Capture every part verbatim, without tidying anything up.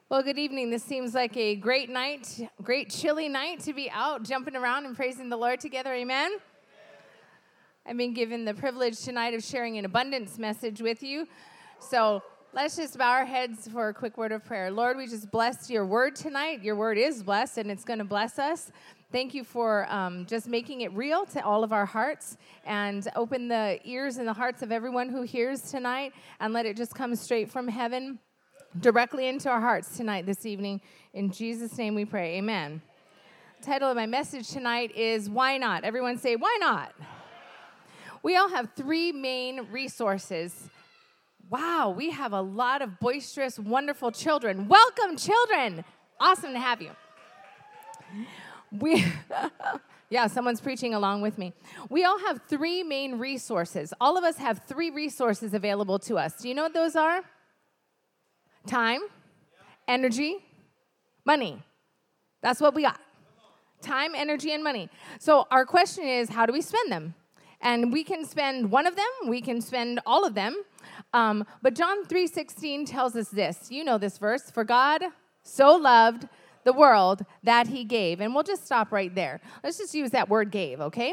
Well, good evening. This seems like a great night, great chilly night to be out jumping around and praising the Lord together. Amen? Amen. I've been given the privilege tonight of sharing an abundance message with you. So let's just bow our heads for a quick word of prayer. Lord, we just bless your word tonight. Your word is blessed, and it's going to bless us. Thank you for um, just making it real to all of our hearts, and open the ears and the hearts of everyone who hears tonight, and let it just come straight from heaven directly into our hearts tonight, this evening. In Jesus' name we pray. Amen. The title of my message tonight is Why Not? Everyone say, why not? We all have three main resources. Wow, we have a lot of boisterous, wonderful children. Welcome, children. Awesome to have you. We, yeah, someone's preaching along with me. We all have three main resources. All of us have three resources available to us. Do you know what those are? Time, energy, money. That's what we got. Time, energy, and money. So our question is, how do we spend them? And we can spend one of them. We can spend all of them. Um, but John three sixteen tells us this. You know this verse. For God so loved the world that he gave. And we'll just stop right there. Let's just use that word gave, okay?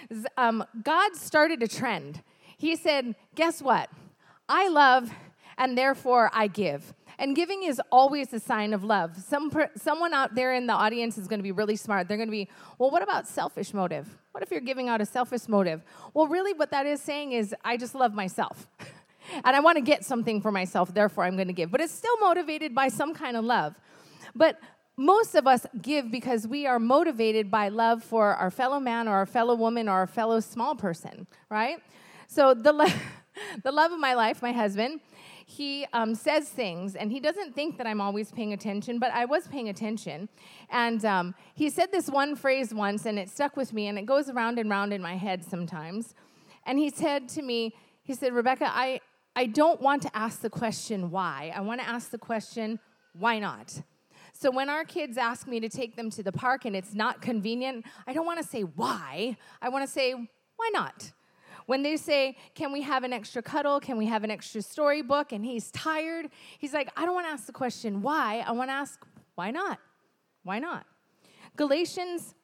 Um, God started a trend. He said, guess what? I love, and therefore I give. And giving is always a sign of love. Some someone out there in the audience is going to be really smart. They're going to be, well, what about selfish motive? What if you're giving out a selfish motive? Well, really what that is saying is, I just love myself. And I want to get something for myself, therefore I'm going to give. But it's still motivated by some kind of love. But most of us give because we are motivated by love for our fellow man or our fellow woman or our fellow small person, right? So the, lo- the love of my life, my husband, he um, says things, and he doesn't think that I'm always paying attention, but I was paying attention. And um, he said this one phrase once, and it stuck with me, and it goes around and round in my head sometimes. And he said to me, he said, Rebecca, I, I don't want to ask the question why. I want to ask the question, why not? So when our kids ask me to take them to the park and it's not convenient, I don't want to say why. I want to say, why not? When they say, can we have an extra cuddle? Can we have an extra storybook? And he's tired. He's like, I don't want to ask the question why. I want to ask, why not? Why not? Galatians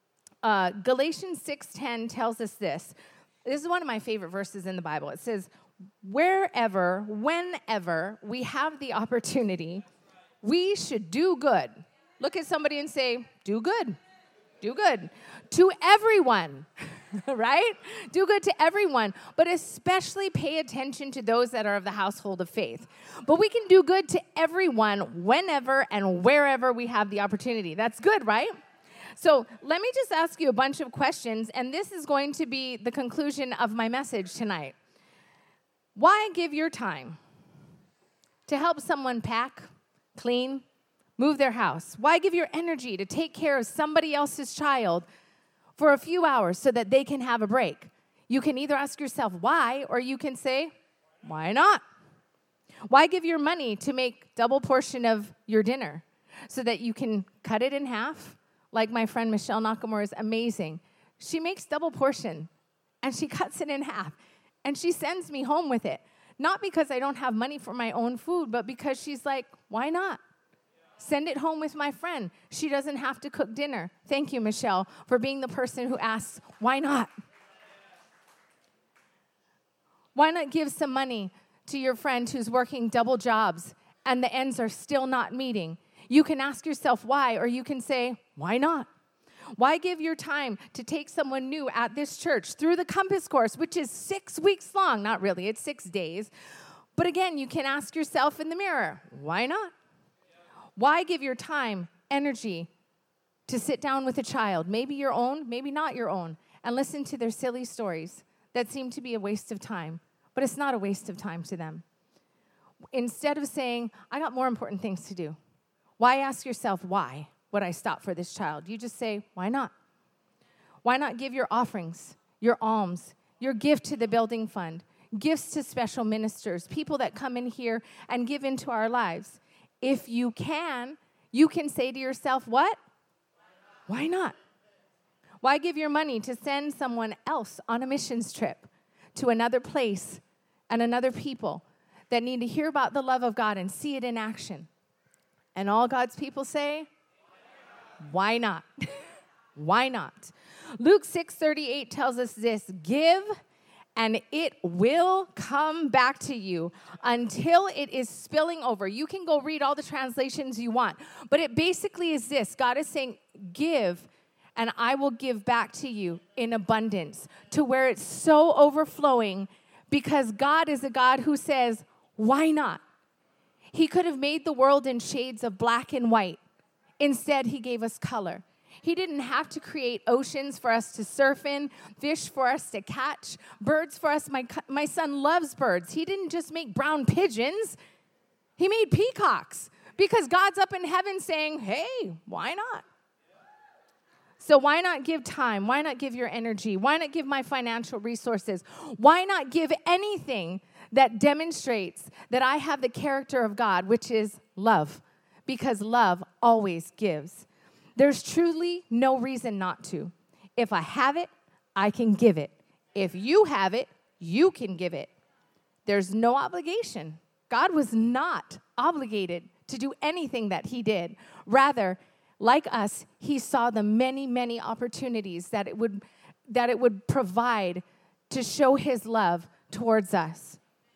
uh, Galatians six ten tells us this. This is one of my favorite verses in the Bible. It says, wherever, whenever we have the opportunity, we should do good. Look at somebody and say, do good. Do good. To everyone. Right? Do good to everyone, but especially pay attention to those that are of the household of faith. But we can do good to everyone whenever and wherever we have the opportunity. That's good, right? So let me just ask you a bunch of questions, and this is going to be the conclusion of my message tonight. Why give your time to help someone pack, clean, move their house? Why give your energy to take care of somebody else's child for a few hours so that they can have a break? You can either ask yourself why, or you can say, why not? Why give your money to make double portion of your dinner so that you can cut it in half? Like my friend Michelle Nakamura is amazing. She makes double portion, and she cuts it in half, and she sends me home with it. Not because I don't have money for my own food, but because she's like, why not? Send it home with my friend. She doesn't have to cook dinner. Thank you, Michelle, for being the person who asks, why not? Why not give some money to your friend who's working double jobs and the ends are still not meeting? You can ask yourself why, or you can say, why not? Why give your time to take someone new at this church through the Compass course, which is six weeks long? Not really, it's six days. But again, you can ask yourself in the mirror, why not? Why give your time, energy to sit down with a child, maybe your own, maybe not your own, and listen to their silly stories that seem to be a waste of time, but it's not a waste of time to them? Instead of saying, I got more important things to do, why ask yourself, why would I stop for this child? You just say, why not? Why not give your offerings, your alms, your gift to the building fund, gifts to special ministers, people that come in here and give into our lives? If you can, you can say to yourself, what? Why not? Why give your money to send someone else on a missions trip to another place and another people that need to hear about the love of God and see it in action? And all God's people say, why not? Why not? Luke six thirty-eight tells us this, give and it will come back to you until it is spilling over. You can go read all the translations you want, but it basically is this. God is saying, give, and I will give back to you in abundance, to where it's so overflowing, because God is a God who says, why not? He could have made the world in shades of black and white. Instead, he gave us color. He didn't have to create oceans for us to surf in, fish for us to catch, birds for us. My, my son loves birds. He didn't just make brown pigeons. He made peacocks, because God's up in heaven saying, hey, why not? So why not give time? Why not give your energy? Why not give my financial resources? Why not give anything that demonstrates that I have the character of God, which is love? Because love always gives. There's truly no reason not to. If I have it, I can give it. If you have it, you can give it. There's no obligation. God was not obligated to do anything that he did. Rather, like us, he saw the many, many opportunities that it would, that it would provide to show his love towards us.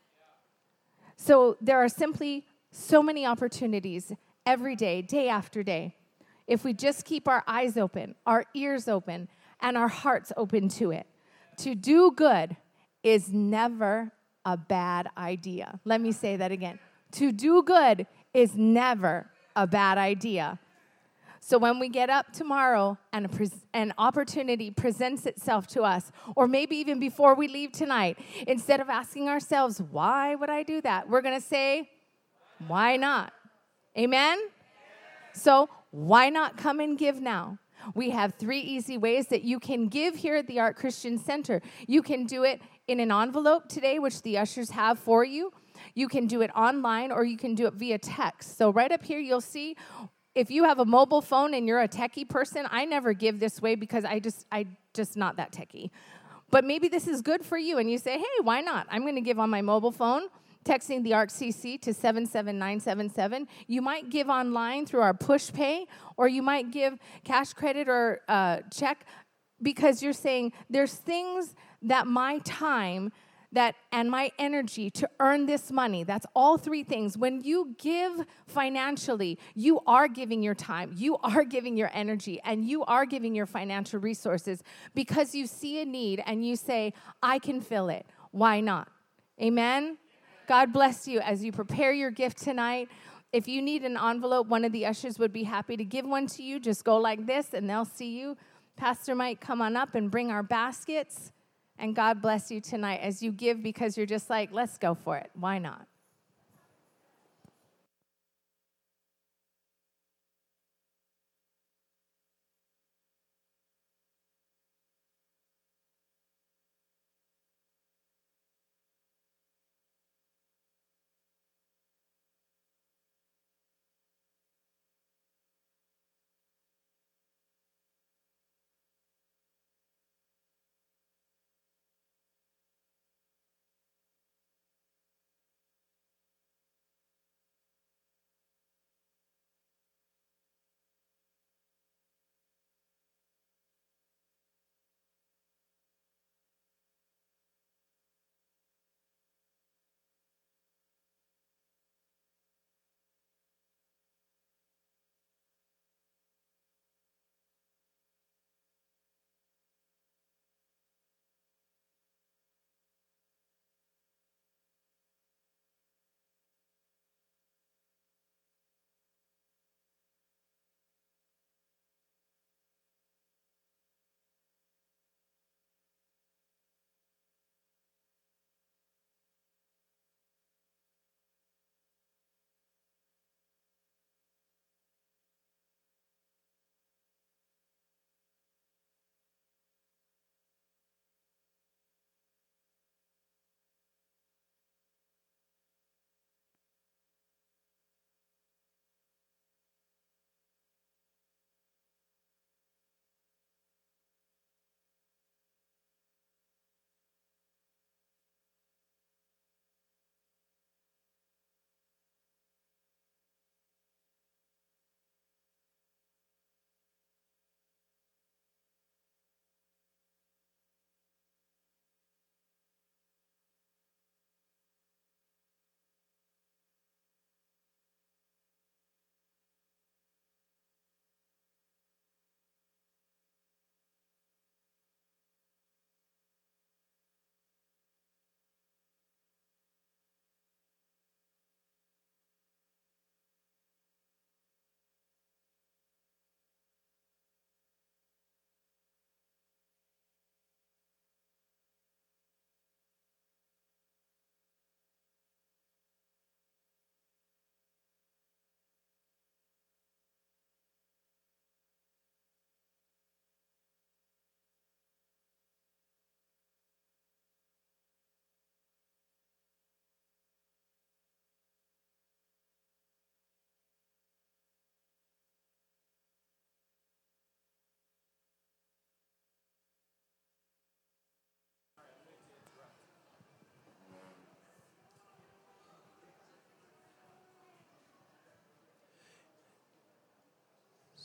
So there are simply so many opportunities every day, day after day, if we just keep our eyes open, our ears open, and our hearts open to it. To do good is never a bad idea. Let me say that again. To do good is never a bad idea. So when we get up tomorrow and a pres- an opportunity presents itself to us, or maybe even before we leave tonight, instead of asking ourselves, why would I do that? We're going to say, why not? Amen? So why not come and give now? We have three easy ways that you can give here at the Ark Christian Center. You can do it in an envelope today, which the ushers have for you. You can do it online, or you can do it via text. So right up here, you'll see, if you have a mobile phone and you're a techie person, I never give this way because I just, I just not that techie. But maybe this is good for you, and you say, hey, why not? I'm going to give on my mobile phone, texting the Ark C C to seven seven nine seven seven. You might give online through our push pay, or you might give cash credit or uh, check, because you're saying there's things that my time that and my energy to earn this money, that's all three things. When you give financially, you are giving your time, you are giving your energy, and you are giving your financial resources because you see a need and you say, I can fill it. Why not? Amen? God bless you as you prepare your gift tonight. If you need an envelope, one of the ushers would be happy to give one to you. Just go like this, and they'll see you. Pastor might come on up and bring our baskets. And God bless you tonight as you give, because you're just like, let's go for it. Why not?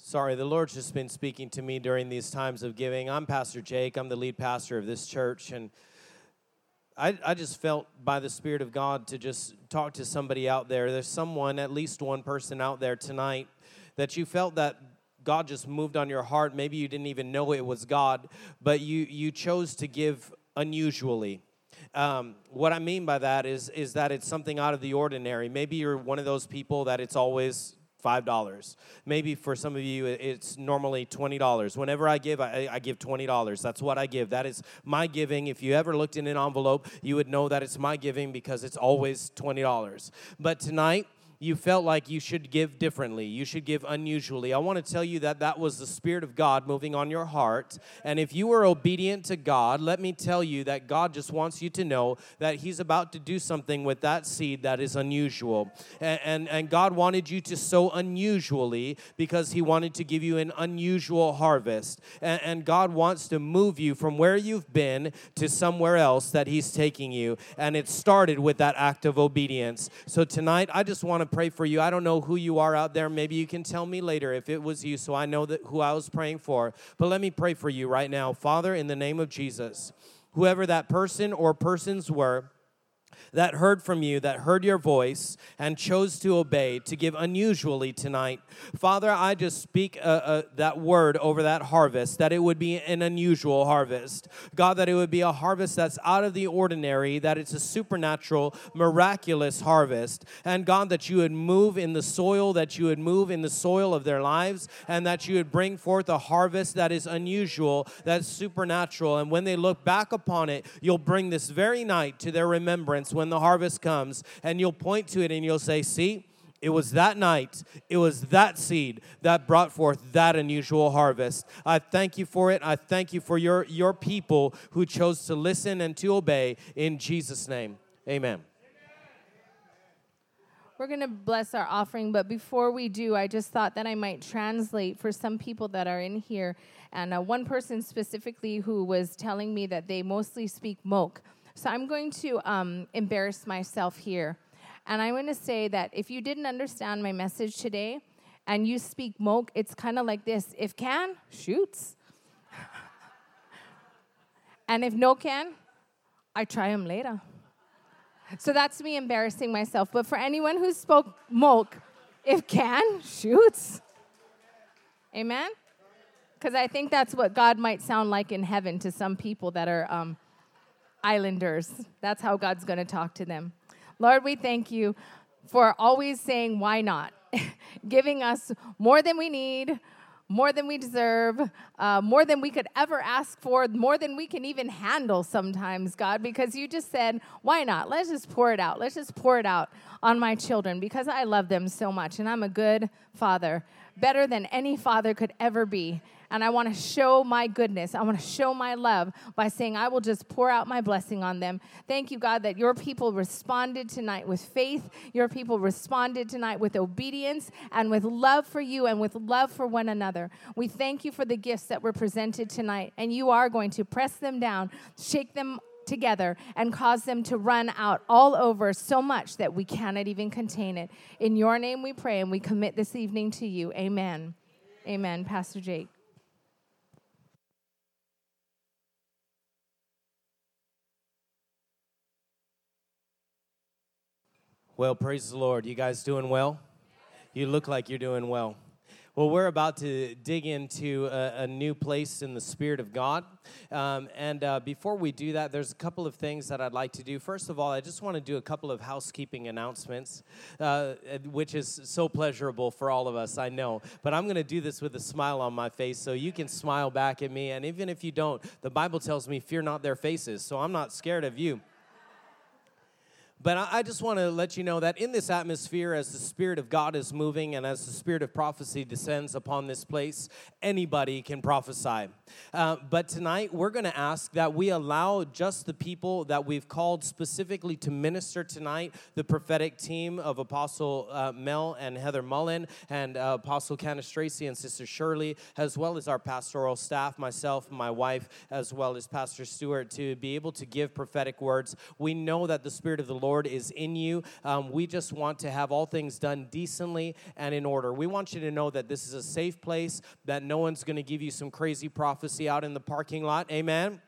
Sorry, the Lord's just been speaking to me during these times of giving. I'm Pastor Jake. I'm the lead pastor of this church, and I, I just felt by the Spirit of God to just talk to somebody out there. There's someone, at least one person out there tonight, that you felt that God just moved on your heart. Maybe you didn't even know it was God, but you, you chose to give unusually. Um, what I mean by that is, is that it's something out of the ordinary. Maybe you're one of those people that it's always five dollars. Maybe for some of you, it's normally twenty dollars. Whenever I give, I, I give twenty dollars. That's what I give. That is my giving. If you ever looked in an envelope, you would know that it's my giving because it's always twenty dollars. But tonight, you felt like you should give differently. You should give unusually. I want to tell you that that was the Spirit of God moving on your heart. And if you were obedient to God, let me tell you that God just wants you to know that He's about to do something with that seed that is unusual. And, and, and God wanted you to sow unusually because He wanted to give you an unusual harvest. And, and God wants to move you from where you've been to somewhere else that He's taking you. And it started with that act of obedience. So tonight, I just want to pray for you. I don't know who you are out there. Maybe you can tell me later if it was you, so I know that who I was praying for. But let me pray for you right now. Father, in the name of Jesus, whoever that person or persons were that heard from you, that heard your voice, and chose to obey, to give unusually tonight. Father, I just speak uh, uh, that word over that harvest, that it would be an unusual harvest. God, that it would be a harvest that's out of the ordinary, that it's a supernatural, miraculous harvest. And God, that you would move in the soil, that you would move in the soil of their lives, and that you would bring forth a harvest that is unusual, that's supernatural. And when they look back upon it, you'll bring this very night to their remembrance when the harvest comes, and you'll point to it and you'll say, see, it was that night, it was that seed that brought forth that unusual harvest. I thank you for it. I thank you for your, your people who chose to listen and to obey in Jesus' name. Amen. We're going to bless our offering, but before we do, I just thought that I might translate for some people that are in here, and uh, one person specifically who was telling me that they mostly speak Moke. So I'm going to um, embarrass myself here. And I'm going to say that if you didn't understand my message today and you speak Moke, it's kind of like this. If can, shoots. And if no can, I try them later. So that's me embarrassing myself. But for anyone who spoke Moke, if can, shoots. Amen? Because I think that's what God might sound like in heaven to some people that are Um, Islanders. That's how God's going to talk to them. Lord, we thank you for always saying, why not? Giving us more than we need, more than we deserve, uh, more than we could ever ask for, more than we can even handle sometimes, God, because you just said, why not? Let's just pour it out. Let's just pour it out on my children because I love them so much, and I'm a good father, better than any father could ever be. And I want to show my goodness. I want to show my love by saying I will just pour out my blessing on them. Thank you, God, that your people responded tonight with faith. Your people responded tonight with obedience and with love for you and with love for one another. We thank you for the gifts that were presented tonight. And you are going to press them down, shake them together, and cause them to run out all over so much that we cannot even contain it. In your name we pray, and we commit this evening to you. Amen. Amen. Pastor Jake. Well, praise the Lord. You guys doing well? You look like you're doing well. Well, we're about to dig into a, a new place in the Spirit of God. Um, and uh, before we do that, there's a couple of things that I'd like to do. First of all, I just want to do a couple of housekeeping announcements, uh, which is so pleasurable for all of us, I know. But I'm going to do this with a smile on my face so you can smile back at me. And even if you don't, the Bible tells me, fear not their faces. So I'm not scared of you. But I just want to let you know that in this atmosphere, as the Spirit of God is moving and as the Spirit of prophecy descends upon this place, anybody can prophesy. Uh, but tonight, we're going to ask that we allow just the people that we've called specifically to minister tonight, the prophetic team of Apostle uh, Mel and Heather Mullen, and uh, Apostle Candace Tracy and Sister Shirley, as well as our pastoral staff, myself, my wife, as well as Pastor Stewart, to be able to give prophetic words. We know that the Spirit of the Lord Lord is in you. Um, we just want to have all things done decently and in order. We want you to know that this is a safe place, that no one's going to give you some crazy prophecy out in the parking lot. Amen?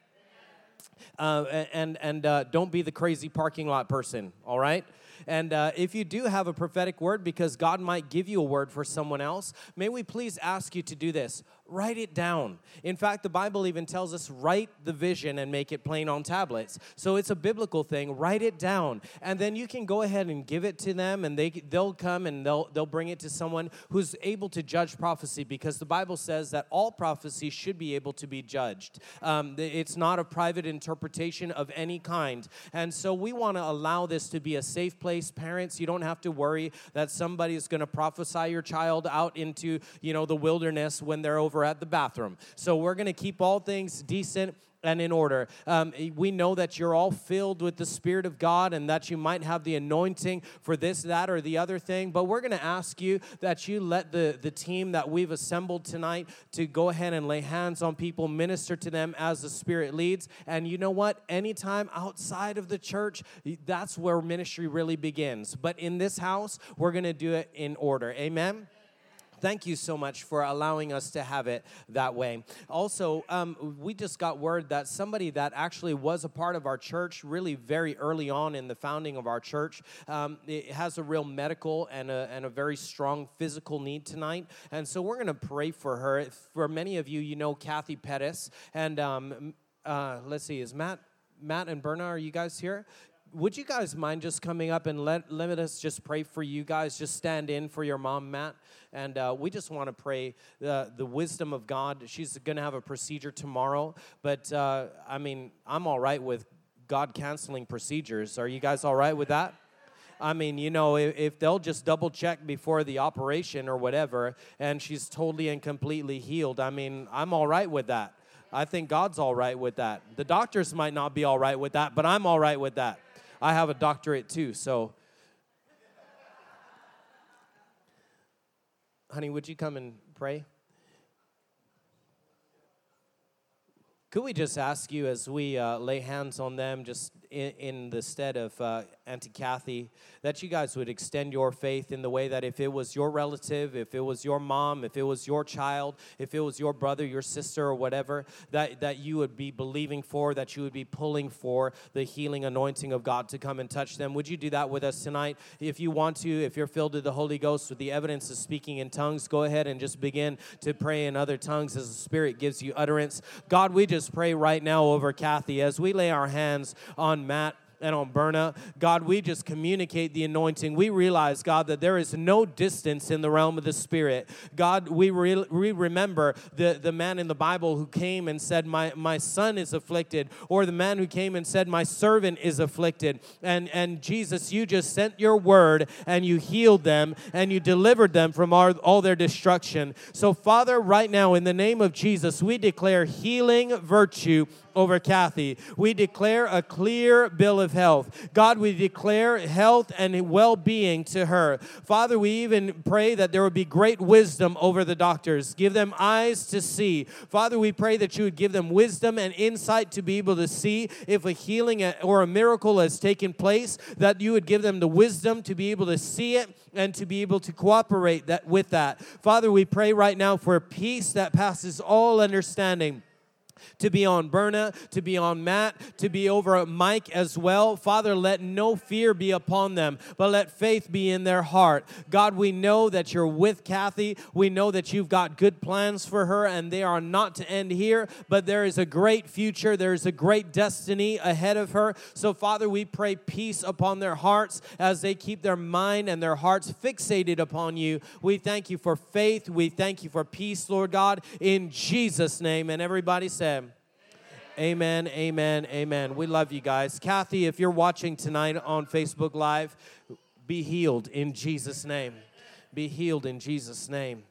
Uh, and and uh, don't be the crazy parking lot person, all right? And uh, if you do have a prophetic word, because God might give you a word for someone else, may we please ask you to do this. Write it down. In fact, the Bible even tells us, write the vision and make it plain on tablets. So it's a biblical thing. Write it down. And then you can go ahead and give it to them, and they, they'll come and they'll, they'll bring it to someone who's able to judge prophecy, because the Bible says that all prophecy should be able to be judged. Um, it's not a private interpretation of any kind. And so we want to allow this to be a safe place. Parents, you don't have to worry that somebody is going to prophesy your child out into, you know, the wilderness when they're over at the bathroom. So we're going to keep all things decent and in order. Um, we know that you're all filled with the Spirit of God, and that you might have the anointing for this, that, or the other thing. But we're going to ask you that you let the, the team that we've assembled tonight to go ahead and lay hands on people, minister to them as the Spirit leads. And you know what? Anytime outside of the church, that's where ministry really begins. But in this house, we're going to do it in order. Amen? Thank you so much for allowing us to have it that way. Also, um, we just got word that somebody that actually was a part of our church really very early on in the founding of our church, um, it has a real medical and a, and a very strong physical need tonight. And so we're going to pray for her. For many of you, you know Kathy Pettis. And um, uh, let's see, is Matt, Matt and Berna, are you guys here? Would you guys mind just coming up and let, let us just pray for you guys? Just stand in for your mom, Matt. And uh, we just want to pray the, the wisdom of God. She's going to have a procedure tomorrow. But, uh, I mean, I'm all right with God canceling procedures. Are you guys all right with that? I mean, you know, if, if they'll just double check before the operation or whatever, and she's totally and completely healed, I mean, I'm all right with that. I think God's all right with that. The doctors might not be all right with that, but I'm all right with that. I have a doctorate too, so. Honey, would you come and pray? Could we just ask you, as we uh, lay hands on them, just in, in the stead of uh, Auntie Kathy, that you guys would extend your faith in the way that if it was your relative, if it was your mom, if it was your child, if it was your brother, your sister, or whatever, that, that you would be believing for, that you would be pulling for the healing anointing of God to come and touch them. Would you do that with us tonight? If you want to, if you're filled with the Holy Ghost with the evidence of speaking in tongues, go ahead and just begin to pray in other tongues as the Spirit gives you utterance. God, we just pray right now over Kathy as we lay our hands on Matt and on Berna. God, we just communicate the anointing. We realize, God, that there is no distance in the realm of the Spirit. God, we, re- we remember the, the man in the Bible who came and said, my, my son is afflicted, or the man who came and said, my servant is afflicted. And, and Jesus, you just sent your word, and you healed them, and you delivered them from all, all their destruction. So, Father, right now, in the name of Jesus, we declare healing virtue over Kathy. We declare a clear bill of health. God, we declare health and well-being to her. Father, we even pray that there would be great wisdom over the doctors. Give them eyes to see. Father, we pray that you would give them wisdom and insight to be able to see if a healing or a miracle has taken place, that you would give them the wisdom to be able to see it and to be able to cooperate that with that. Father, we pray right now for peace that passes all understanding, to be on Berna, to be on Matt, to be over Mike as well. Father, let no fear be upon them, but let faith be in their heart. God, we know that you're with Kathy. We know that you've got good plans for her, and they are not to end here, but there is a great future. There is a great destiny ahead of her. So, Father, we pray peace upon their hearts as they keep their mind and their hearts fixated upon you. We thank you for faith. We thank you for peace, Lord God, in Jesus' name. And everybody said, Amen, amen, amen. We love you guys. Kathy, if you're watching tonight on Facebook Live, be healed in Jesus' name. Be healed in Jesus' name.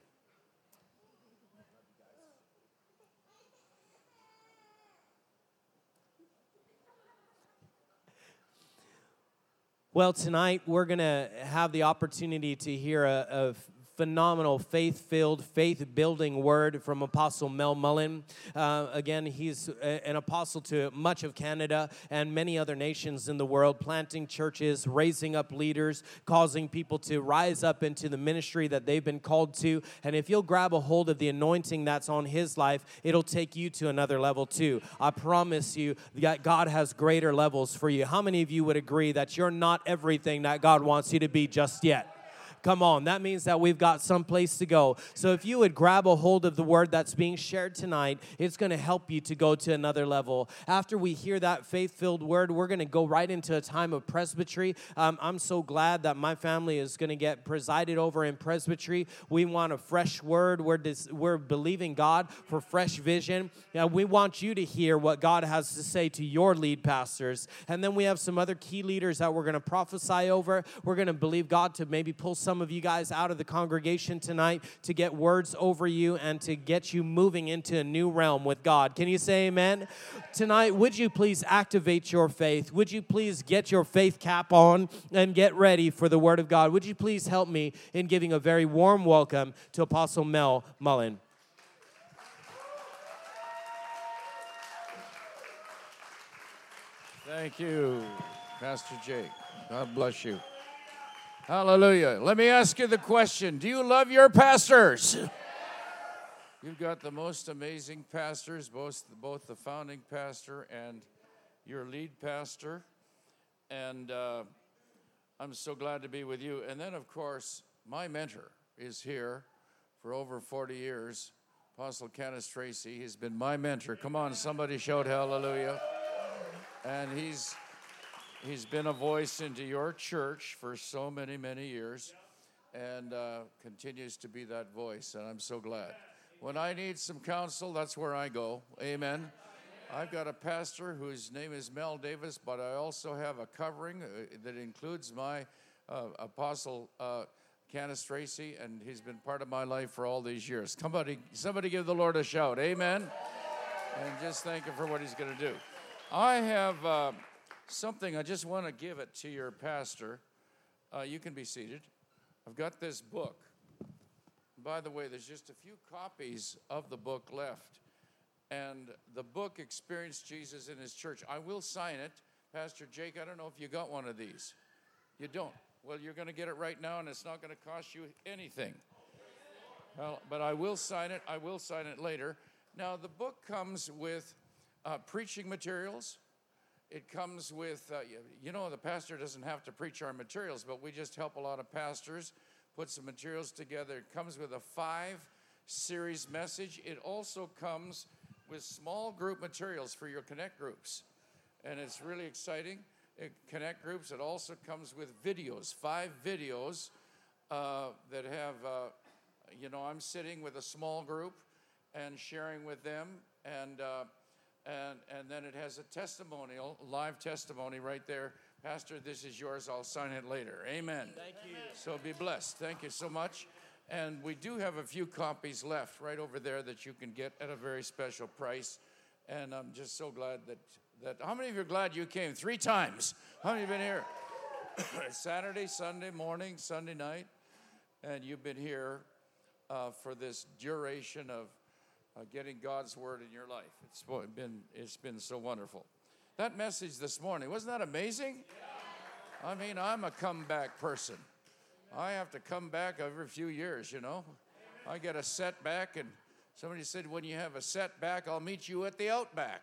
Well, tonight we're going to have the opportunity to hear a, a phenomenal faith-filled, faith-building word from Apostle Mel Mullen. Uh, again, he's a, an apostle to much of Canada and many other nations in the world, planting churches, raising up leaders, causing people to rise up into the ministry that they've been called to. And if you'll grab a hold of the anointing that's on his life, it'll take you to another level too. I promise you that God has greater levels for you. How many of you would agree that you're not everything that God wants you to be just yet? Come on, that means that we've got some place to go. So if you would grab a hold of the word that's being shared tonight, it's going to help you to go to another level. After we hear that faith-filled word, we're going to go right into a time of presbytery. Um, I'm so glad that my family is going to get presided over in presbytery. We want a fresh word. We're, dis- we're believing God for fresh vision. Yeah, we want you to hear what God has to say to your lead pastors. And then we have some other key leaders that we're going to prophesy over. We're going to believe God to maybe pull some some of you guys out of the congregation tonight to get words over you and to get you moving into a new realm with God. Can you say amen? Tonight, would you please activate your faith? Would you please get your faith cap on and get ready for the Word of God? Would you please help me in giving a very warm welcome to Apostle Mel Mullen? Thank you, Pastor Jake. God bless you. Hallelujah. Let me ask you the question. Do you love your pastors? You've got the most amazing pastors, both, both the founding pastor and your lead pastor. And uh, I'm so glad to be with you. And then, of course, my mentor is here for over forty years, Apostle Kenneth Tracy. He's been my mentor. Come on, somebody shout hallelujah. And he's... He's been a voice into your church for so many, many years and uh, continues to be that voice, and I'm so glad. When I need some counsel, that's where I go. Amen. I've got a pastor whose name is Mel Davis, but I also have a covering uh, that includes my uh, apostle, uh, Kenneth Tracy, and he's been part of my life for all these years. Somebody, somebody give the Lord a shout. Amen. And just thank him for what he's going to do. I have... Uh, Something, I just want to give it to your pastor. Uh, you can be seated. I've got this book. By the way, there's just a few copies of the book left. And the book, Experience Jesus in His Church. I will sign it. Pastor Jake, I don't know if you got one of these. You don't. Well, you're going to get it right now, and it's not going to cost you anything. Well, but I will sign it. I will sign it later. Now, the book comes with uh, preaching materials. It comes with, uh, you know, the pastor doesn't have to preach our materials, but we just help a lot of pastors put some materials together. It comes with a five-series message. It also comes with small group materials for your Connect groups, and it's really exciting. It, Connect groups, it also comes with videos, five videos uh, that have, uh, you know, I'm sitting with a small group and sharing with them, and uh, And and then it has a testimonial, live testimony right there. Pastor, this is yours. I'll sign it later. Amen. Thank you. So be blessed. Thank you so much. And we do have a few copies left right over there that you can get at a very special price. And I'm just so glad that, that how many of you are glad you came? Three times. How many have been here? Saturday, Sunday morning, Sunday night. And you've been here uh, for this duration of Uh, getting God's word in your life. It's been it's been so wonderful. That message this morning, wasn't that amazing? Yeah. I mean, I'm a comeback person. I have to come back every few years, you know. I get a setback, and somebody said, when you have a setback, I'll meet you at the outback.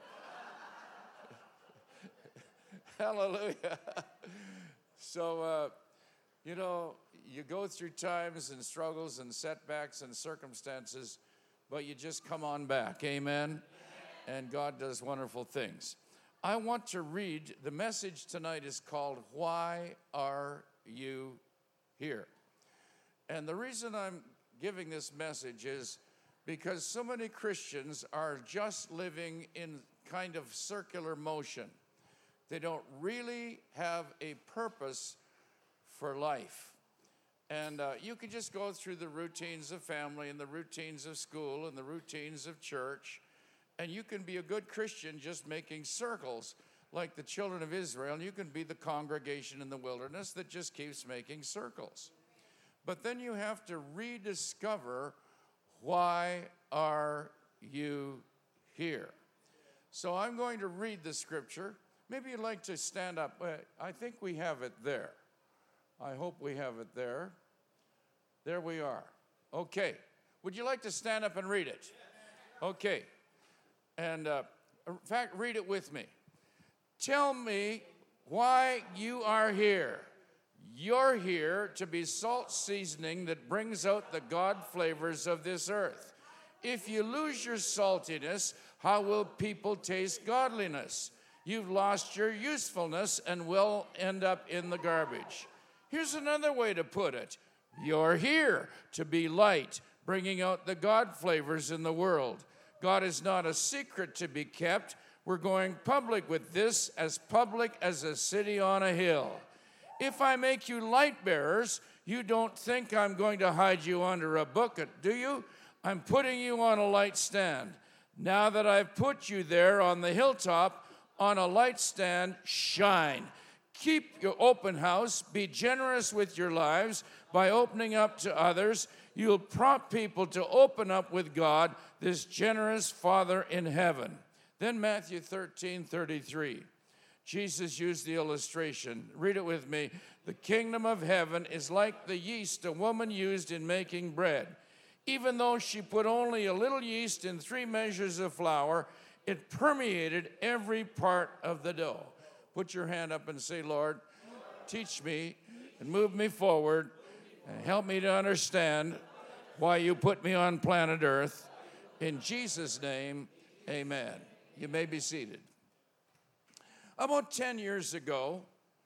Hallelujah. So, uh, you know, you go through times and struggles and setbacks and circumstances, but you just come on back, amen? And God does wonderful things. I want to read, the message tonight is called, Why Are You Here? And the reason I'm giving this message is because so many Christians are just living in kind of circular motion. They don't really have a purpose for life. And uh, you can just go through the routines of family and the routines of school and the routines of church, and you can be a good Christian just making circles like the children of Israel, and you can be the congregation in the wilderness that just keeps making circles. but then you have to rediscover, why are you here? So I'm going to read the scripture. Maybe you'd like to stand up. I think we have it there. I hope we have it there. There we are. Okay. Would you like to stand up and read it? Okay. And uh, in fact, read it with me. Tell me why you are here. You're here to be salt seasoning that brings out the God flavors of this earth. If you lose your saltiness, how will people taste godliness? You've lost your usefulness and will end up in the garbage. Here's another way to put it. You're here to be light, bringing out the God flavors in the world. God is not a secret to be kept. We're going public with this, as public as a city on a hill. If I make you light bearers, you don't think I'm going to hide you under a bucket, do you? I'm putting you on a light stand. Now that I've put you there on the hilltop, on a light stand, shine. Keep your open house. Be generous with your lives. By opening up to others, you'll prompt people to open up with God, this generous Father in heaven. Then Matthew thirteen thirty-three. Jesus used the illustration. Read it with me. The kingdom of heaven is like the yeast a woman used in making bread. Even though she put only a little yeast in three measures of flour, it permeated every part of the dough. Put your hand up and say, Lord, teach me and move me forward and help me to understand why you put me on planet Earth. In Jesus' name, amen. You may be seated. About ten years ago,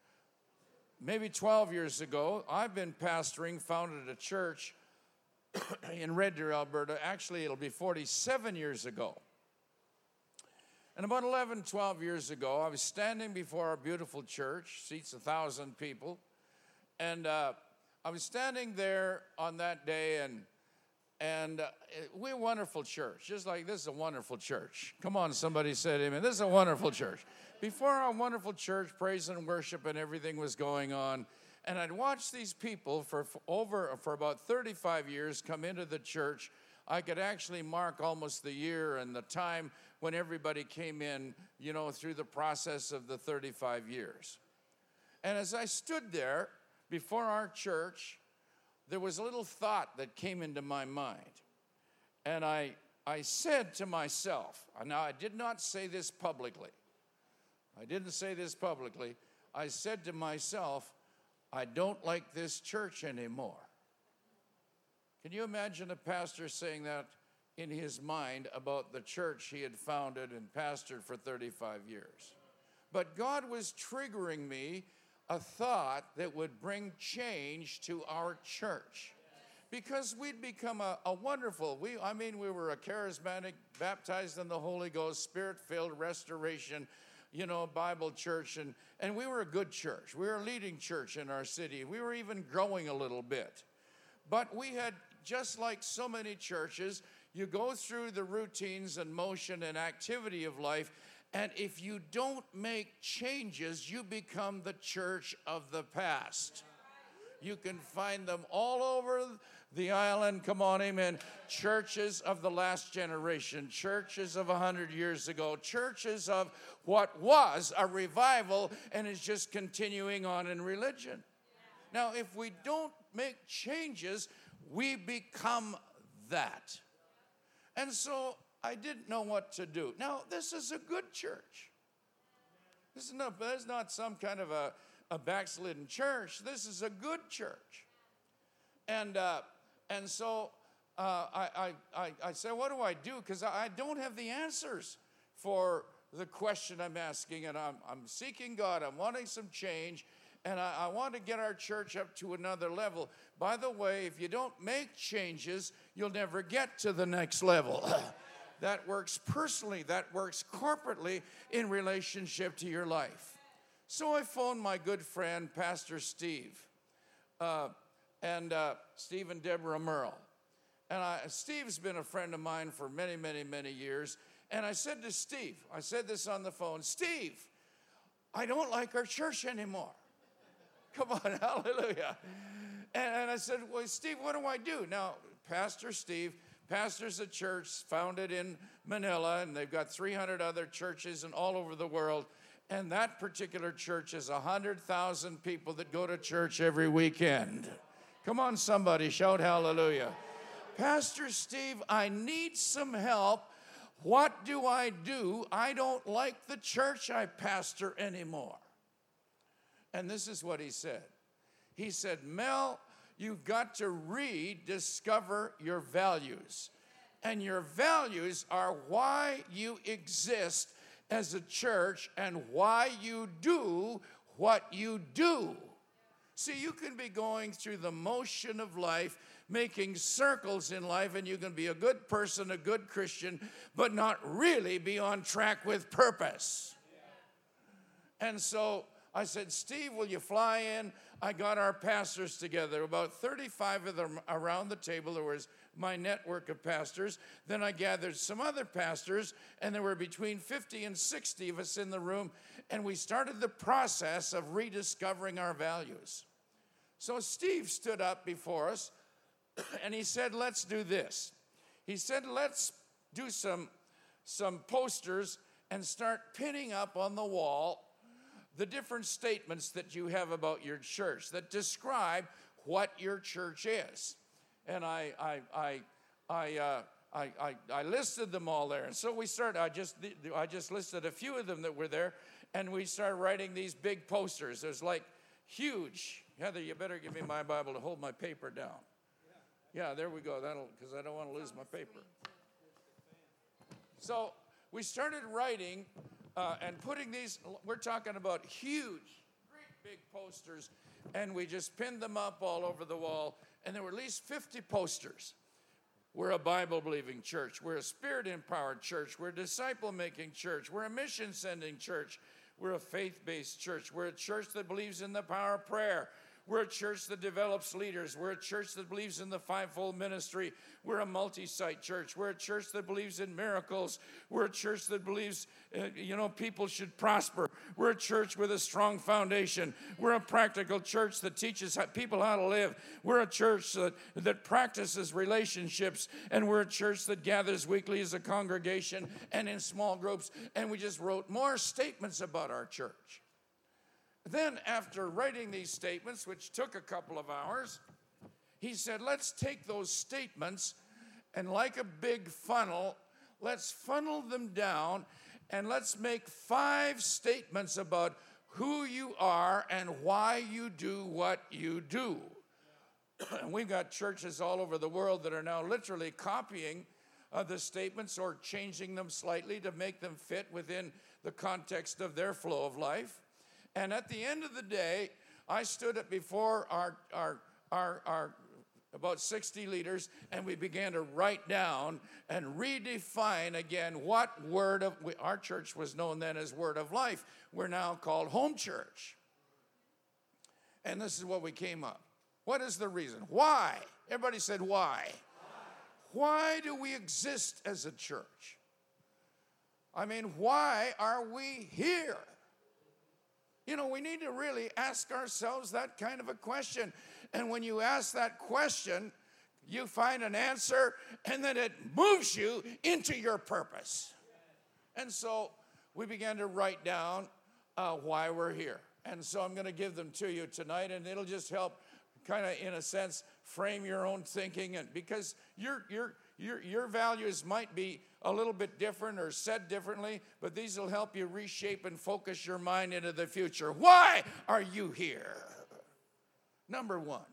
maybe twelve years ago, I've been pastoring, founded a church in Red Deer, Alberta. Actually, it'll be forty-seven years ago. And about eleven, twelve years ago, I was standing before our beautiful church, seats a thousand people, and uh, I was standing there on that day, and and uh, we're a wonderful church, just like this is a wonderful church. Come on, somebody said amen. This is a wonderful church. Before our wonderful church, praise and worship and everything was going on, and I'd watched these people for, for over for about thirty-five years come into the church. I could actually mark almost the year and the time when everybody came in, you know, through the process of the thirty-five years. And as I stood there before our church, there was a little thought that came into my mind. And I, I said to myself, now I did not say this publicly. I didn't say this publicly. I said to myself, I don't like this church anymore. Can you imagine a pastor saying that in his mind about the church he had founded and pastored for thirty-five years? But God was triggering me a thought that would bring change to our church. Because we'd become a, a wonderful, we I mean, we were a charismatic, baptized in the Holy Ghost, Spirit-filled restoration, you know, Bible church, and, and we were a good church. We were a leading church in our city. We were even growing a little bit. But we had, just like so many churches, you go through the routines and motion and activity of life, and if you don't make changes, you become the church of the past. You can find them all over the island. Come on, amen. Churches of the last generation, churches of one hundred years ago, churches of what was a revival and is just continuing on in religion. Now, if we don't make changes, we become that. And so I didn't know what to do. Now, this is a good church. This is not, this is not some kind of a, a backslidden church. This is a good church. And uh, and so uh, I, I, I said, what do I do? Because I don't have the answers for the question I'm asking. And I'm, I'm seeking God. I'm wanting some change. And I, I want to get our church up to another level. By the way, if you don't make changes, you'll never get to the next level. That works personally. That works corporately in relationship to your life. So I phoned my good friend, Pastor Steve, uh, and uh, Steve and Deborah Merle. And I, Steve's been a friend of mine for many, many, many years. And I said to Steve, I said this on the phone, Steve, I don't like our church anymore. Come on, hallelujah. And, and I said, well, Steve, what do I do? Now, Pastor Steve pastors a church founded in Manila, and they've got three hundred other churches and all over the world. And that particular church is one hundred thousand people that go to church every weekend. Come on, somebody, shout hallelujah. Pastor Steve, I need some help. What do I do? I don't like the church I pastor anymore. And this is what he said. He said, Mel, you've got to rediscover your values. And your values are why you exist as a church and why you do what you do. See, you can be going through the motion of life, making circles in life, and you can be a good person, a good Christian, but not really be on track with purpose. And so I said, Steve, will you fly in? I got our pastors together, about thirty-five of them around the table. There was my network of pastors. Then I gathered some other pastors, and there were between fifty and sixty of us in the room, and we started the process of rediscovering our values. So Steve stood up before us, and he said, let's do this. He said, let's do some, some posters and start pinning up on the wall the different statements that you have about your church that describe what your church is. And I, I, I, I, uh, I, I, I listed them all there. And so we started, I just, I just listed a few of them that were there, and we started writing these big posters. There's like huge. Heather, you better give me my Bible to hold my paper down. Yeah, there we go. That'll, because I don't want to lose my paper. So we started writing uh, and putting these, we're talking about huge, great big posters, and we just pinned them up all over the wall, and there were at least fifty posters. We're a Bible-believing church. We're a Spirit-empowered church. We're a disciple-making church. We're a mission-sending church. We're a faith-based church. We're a church that believes in the power of prayer. We're a church that develops leaders. We're a church that believes in the fivefold ministry. We're a multi-site church. We're a church that believes in miracles. We're a church that believes, uh, you know, people should prosper. We're a church with a strong foundation. We're a practical church that teaches how, people how to live. We're a church that, that practices relationships. And we're a church that gathers weekly as a congregation and in small groups. And we just wrote more statements about our church. Then, after writing these statements, which took a couple of hours, he said, let's take those statements and, like a big funnel, let's funnel them down and let's make five statements about who you are and why you do what you do. And we've got churches all over the world that are now literally copying uh, the statements or changing them slightly to make them fit within the context of their flow of life. And at the end of the day, I stood up before our, our, our, our about sixty leaders, and we began to write down and redefine again what word of, we, our church was known then as Word of Life. We're now called Home Church. And this is what we came up. What is the reason? Why? Everybody said why. Why, why do we exist as a church? I mean, why are we here? You know, we need to really ask ourselves that kind of a question. And when you ask that question, you find an answer, and then it moves you into your purpose. And so we began to write down uh, why we're here. And so I'm going to give them to you tonight, and it'll just help kind of, in a sense, frame your own thinking. And because your, your, your, your values might be a little bit different or said differently, but these will help you reshape and focus your mind into the future. Why are you here? Number one,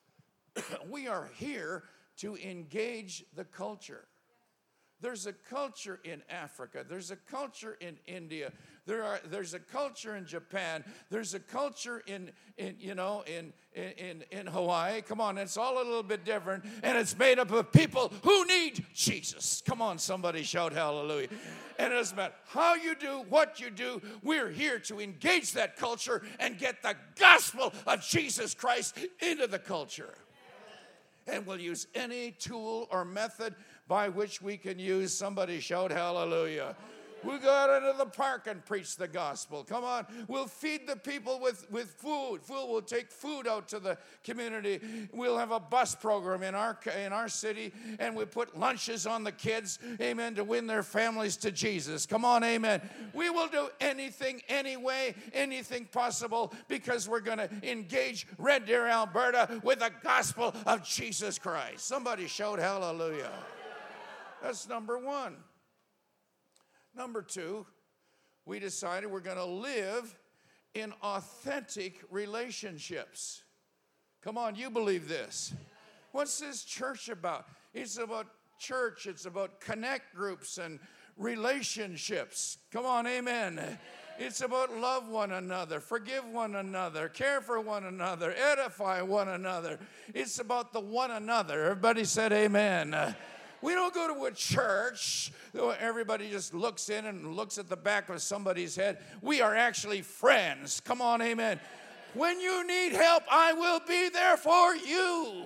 we are here to engage the culture. There's a culture in Africa. There's a culture in India. There are, there's a culture in Japan. There's a culture in, in you know, in, in, in Hawaii. Come on, it's all a little bit different. And it's made up of people who need Jesus. Come on, somebody shout hallelujah. And it doesn't matter how you do, what you do, we're here to engage that culture and get the gospel of Jesus Christ into the culture. And we'll use any tool or method by which we can use. Somebody shout hallelujah. We'll go out into the park and preach the gospel. Come on. We'll feed the people with, with food. Food. We'll take food out to the community. We'll have a bus program in our, in our city, and we put lunches on the kids, amen, to win their families to Jesus. Come on, amen. We will do anything, any way, anything possible, because we're going to engage Red Deer, Alberta with the gospel of Jesus Christ. Somebody shout hallelujah. That's number one. Number two, we decided we're going to live in authentic relationships. Come on, you believe this. What's this church about? It's about church. It's about connect groups and relationships. Come on, amen. It's about love one another, forgive one another, care for one another, edify one another. It's about the one another. Everybody said amen. We don't go to a church where everybody just looks in and looks at the back of somebody's head. We are actually friends. Come on, amen. When you need help, I will be there for you.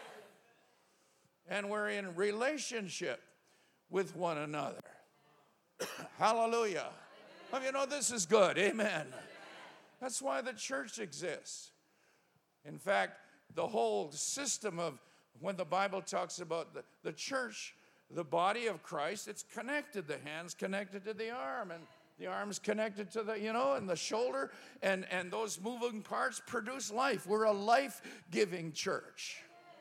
And we're in relationship with one another. Hallelujah. Well, you know, this is good. Amen. That's why the church exists. In fact, the whole system of when the Bible talks about the, the church, the body of Christ, it's connected. The hand's connected to the arm, and the arm's connected to the, you know, and the shoulder, and, and those moving parts produce life. We're a life-giving church.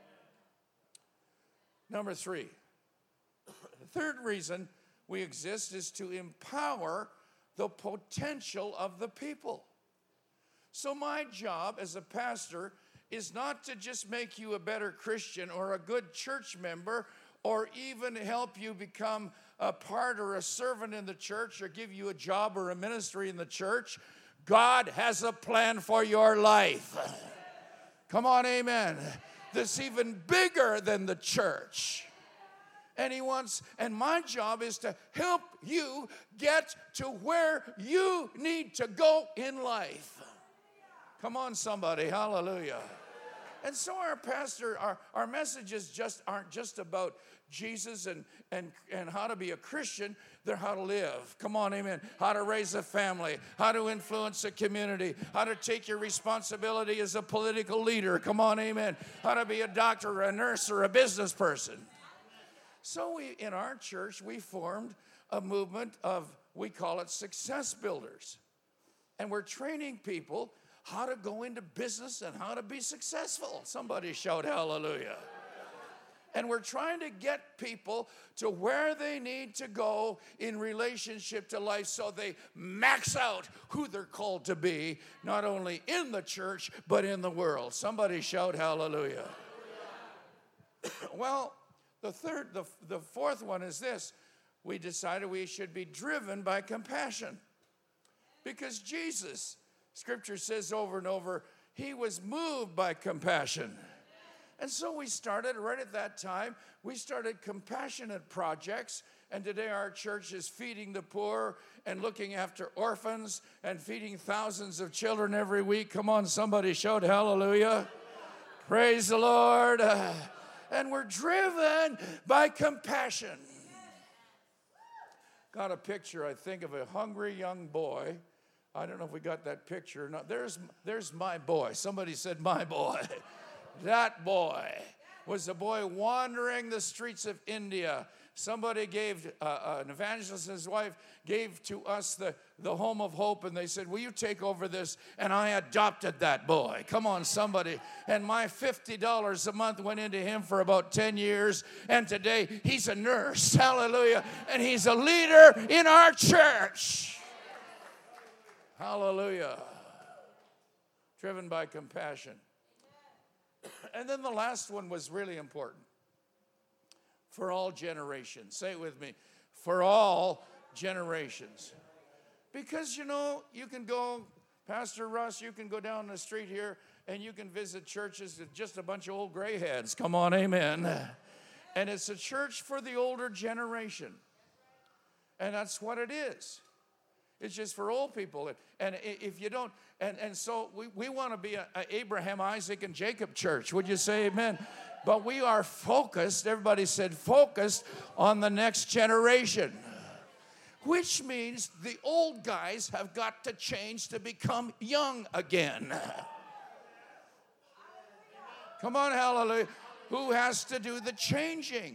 Number three, the third reason we exist is to empower the potential of the people. So my job as a pastor is not to just make you a better Christian or a good church member or even help you become a part or a servant in the church or give you a job or a ministry in the church. God has a plan for your life. Come on, amen. That's even bigger than the church. And he wants, and my job is to help you get to where you need to go in life. Come on, somebody, hallelujah. And so our pastor, our, our messages just aren't just about Jesus and, and, and how to be a Christian. They're how to live. Come on, amen. How to raise a family, how to influence a community, how to take your responsibility as a political leader. Come on, amen. How to be a doctor, or a nurse, or a business person. So we, in our church, we formed a movement of, we call it success builders. And we're training people how to go into business and how to be successful. Somebody shout hallelujah. And we're trying to get people to where they need to go in relationship to life so they max out who they're called to be, not only in the church, but in the world. Somebody shout hallelujah. Well, the third, the, the fourth one is this. We decided we should be driven by compassion. Because Jesus, Scripture says over and over, he was moved by compassion. And so we started, right at that time, we started compassionate projects. And today our church is feeding the poor and looking after orphans and feeding thousands of children every week. Come on, somebody shout hallelujah. Praise the Lord. Uh, and we're driven by compassion. Got a picture, I think, of a hungry young boy. I don't know if we got that picture or not. There's, there's my boy. Somebody said my boy. That boy was a boy wandering the streets of India. Somebody gave, uh, an evangelist and his wife gave to us the, the Home of Hope, and they said, will you take over this? And I adopted that boy. Come on, somebody. And my fifty dollars a month went into him for about ten years, and today he's a nurse. Hallelujah. And he's a leader in our church. Hallelujah. Driven by compassion. And then the last one was really important. For all generations. Say it with me. For all generations. Because, you know, you can go, Pastor Russ, you can go down the street here and you can visit churches with just a bunch of old gray heads. Come on, amen. And it's a church for the older generation. And that's what it is. It's just for old people. And if you don't, and, and so we, we want to be an Abraham, Isaac, and Jacob church. Would you say amen? But we are focused, everybody said focused, on the next generation. which means the old guys have got to change to become young again. Come on, hallelujah. Who has to do the changing?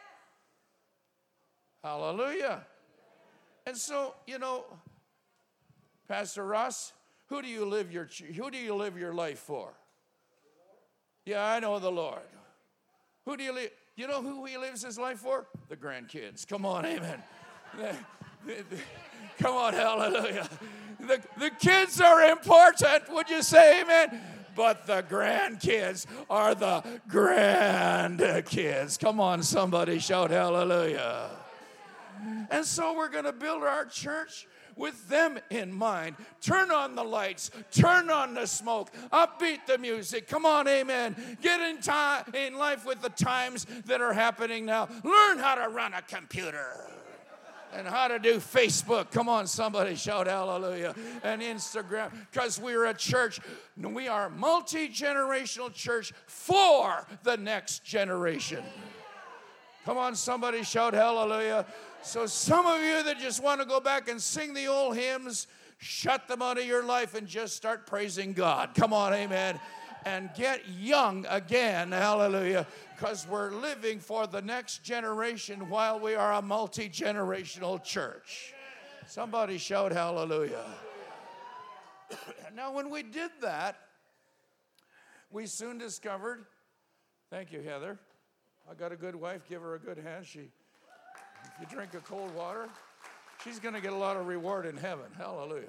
Hallelujah. And so, you know, Pastor Ross, who do you live your who do you live your life for? Yeah, I know the Lord. Who do you live? You know who he lives his life for? The grandkids. Come on, amen. The, the, the, come on, hallelujah. The, the kids are important. Would you say amen? But the grandkids are the grandkids. Come on, somebody shout hallelujah. And so we're going to build our church with them in mind. Turn on the lights. Turn on the smoke. Upbeat the music. Come on, amen. Get in time in life with the times that are happening now. Learn how to run a computer and how to do Facebook. Come on, somebody shout hallelujah. And Instagram. Because we're a church. We are a multi-generational church for the next generation. Come on, somebody shout hallelujah. So some of you that just want to go back and sing the old hymns, shut them out of your life and just start praising God. Come on, amen. And get young again, hallelujah, because we're living for the next generation while we are a multi-generational church. Somebody shout hallelujah. Now, when we did that, we soon discovered, thank you, Heather. I got a good wife, give her a good hand. She If you drink a cold water, she's going to get a lot of reward in heaven. Hallelujah.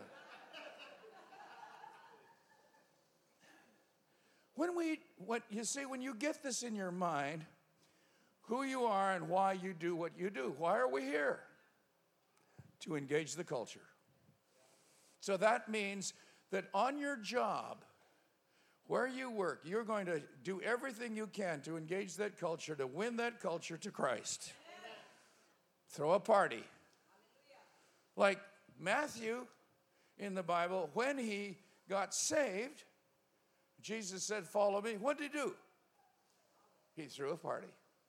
When we, what you see, when you get this in your mind, who you are and why you do what you do. Why are we here? To engage the culture. So that means that on your job, where you work, you're going to do everything you can to engage that culture, to win that culture to Christ. Throw a party. Like Matthew in the Bible, when he got saved, Jesus said, follow me. What did he do? He threw a party.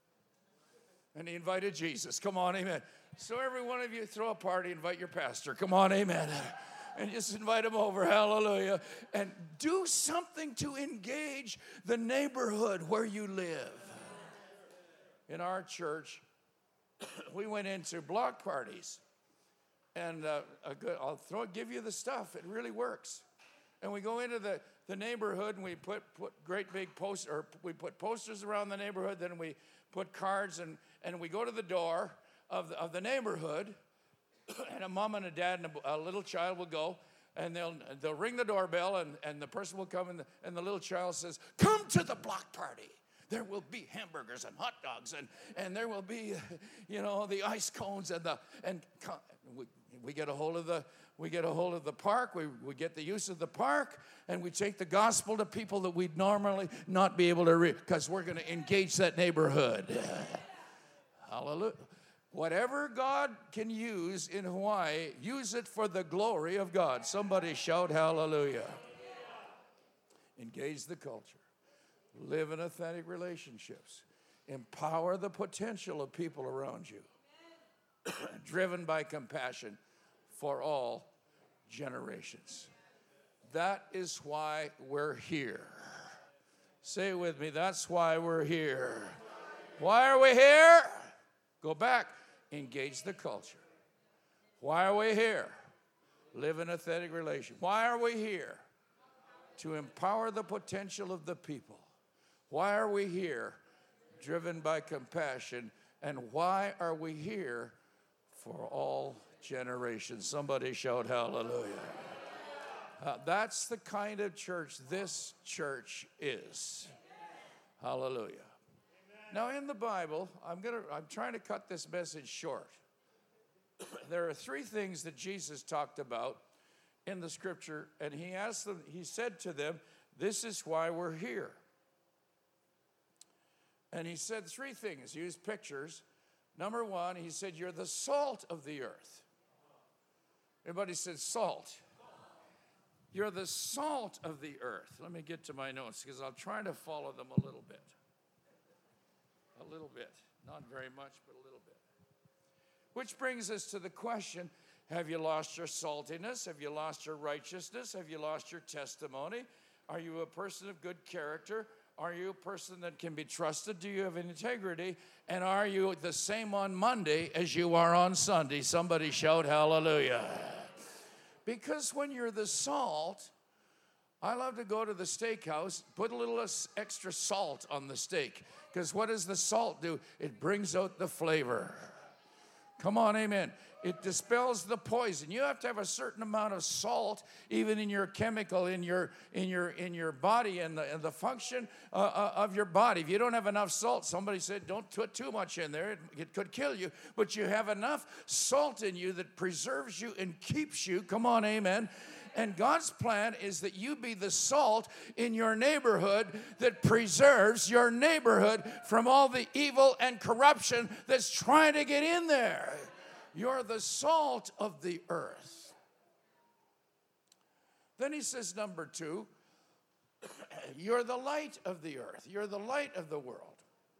And he invited Jesus. Come on, amen. So every one of you throw a party, invite your pastor. Come on, amen. And just invite him over, hallelujah. And do something to engage the neighborhood where you live. In our church, we went into block parties, and uh, a good, I'll throw give you the stuff. It really works. And we go into the, the neighborhood, and we put, put great big posters, or we put posters around the neighborhood. Then we put cards, and, and we go to the door of the, of the neighborhood, and a mom and a dad and a, a little child will go, and they'll they'll ring the doorbell, and, and the person will come, and the, and the little child says, "Come to the block party. There will be hamburgers and hot dogs, and, and there will be, you know, the ice cones and the and we, we get a hold of the we get a hold of the park. We we get the use of the park, and we take the gospel to people that we'd normally not be able to reach, because we're going to engage that neighborhood. Hallelujah. Whatever God can use in Hawaii, use it for the glory of God. Somebody shout hallelujah. Engage the culture. Live in authentic relationships. Empower the potential of people around you. Driven by compassion for all generations. That is why we're here. Say it with me. That's why we're here. Why are we here? Go back. Engage the culture. Why are we here? Live in authentic relation. Why are we here? To empower the potential of the people. Why are we here? Driven by compassion. And why are we here? For all generations. Somebody shout hallelujah. Uh, that's the kind of church this church is. Hallelujah. Now in the Bible, I'm gonna I'm trying to cut this message short. There are three things that Jesus talked about in the scripture, and he asked them, he said to them, this is why we're here. And he said three things. He used pictures. Number one, he said, you're the salt of the earth. Everybody said salt. You're the salt of the earth. Let me get to my notes, because I'll try to follow them a little bit. A little bit. Not very much, but a little bit. Which brings us to the question, have you lost your saltiness? Have you lost your righteousness? Have you lost your testimony? Are you a person of good character? Are you a person that can be trusted? Do you have integrity? And are you the same on Monday as you are on Sunday? Somebody shout hallelujah. Because when you're the salt, I love to go to the steakhouse, put a little extra salt on the steak. Because what does the salt do? It brings out the flavor. Come on, amen. It dispels the poison. You have to have a certain amount of salt, even in your chemical, in your in your in your body, and the, and the function uh, uh, of your body. If you don't have enough salt, somebody said, don't put too much in there; it, it could kill you. But you have enough salt in you that preserves you and keeps you. Come on, amen. And God's plan is that you be the salt in your neighborhood that preserves your neighborhood from all the evil and corruption that's trying to get in there. You're the salt of the earth. Then he says, number two, you're the light of the earth. You're the light of the world.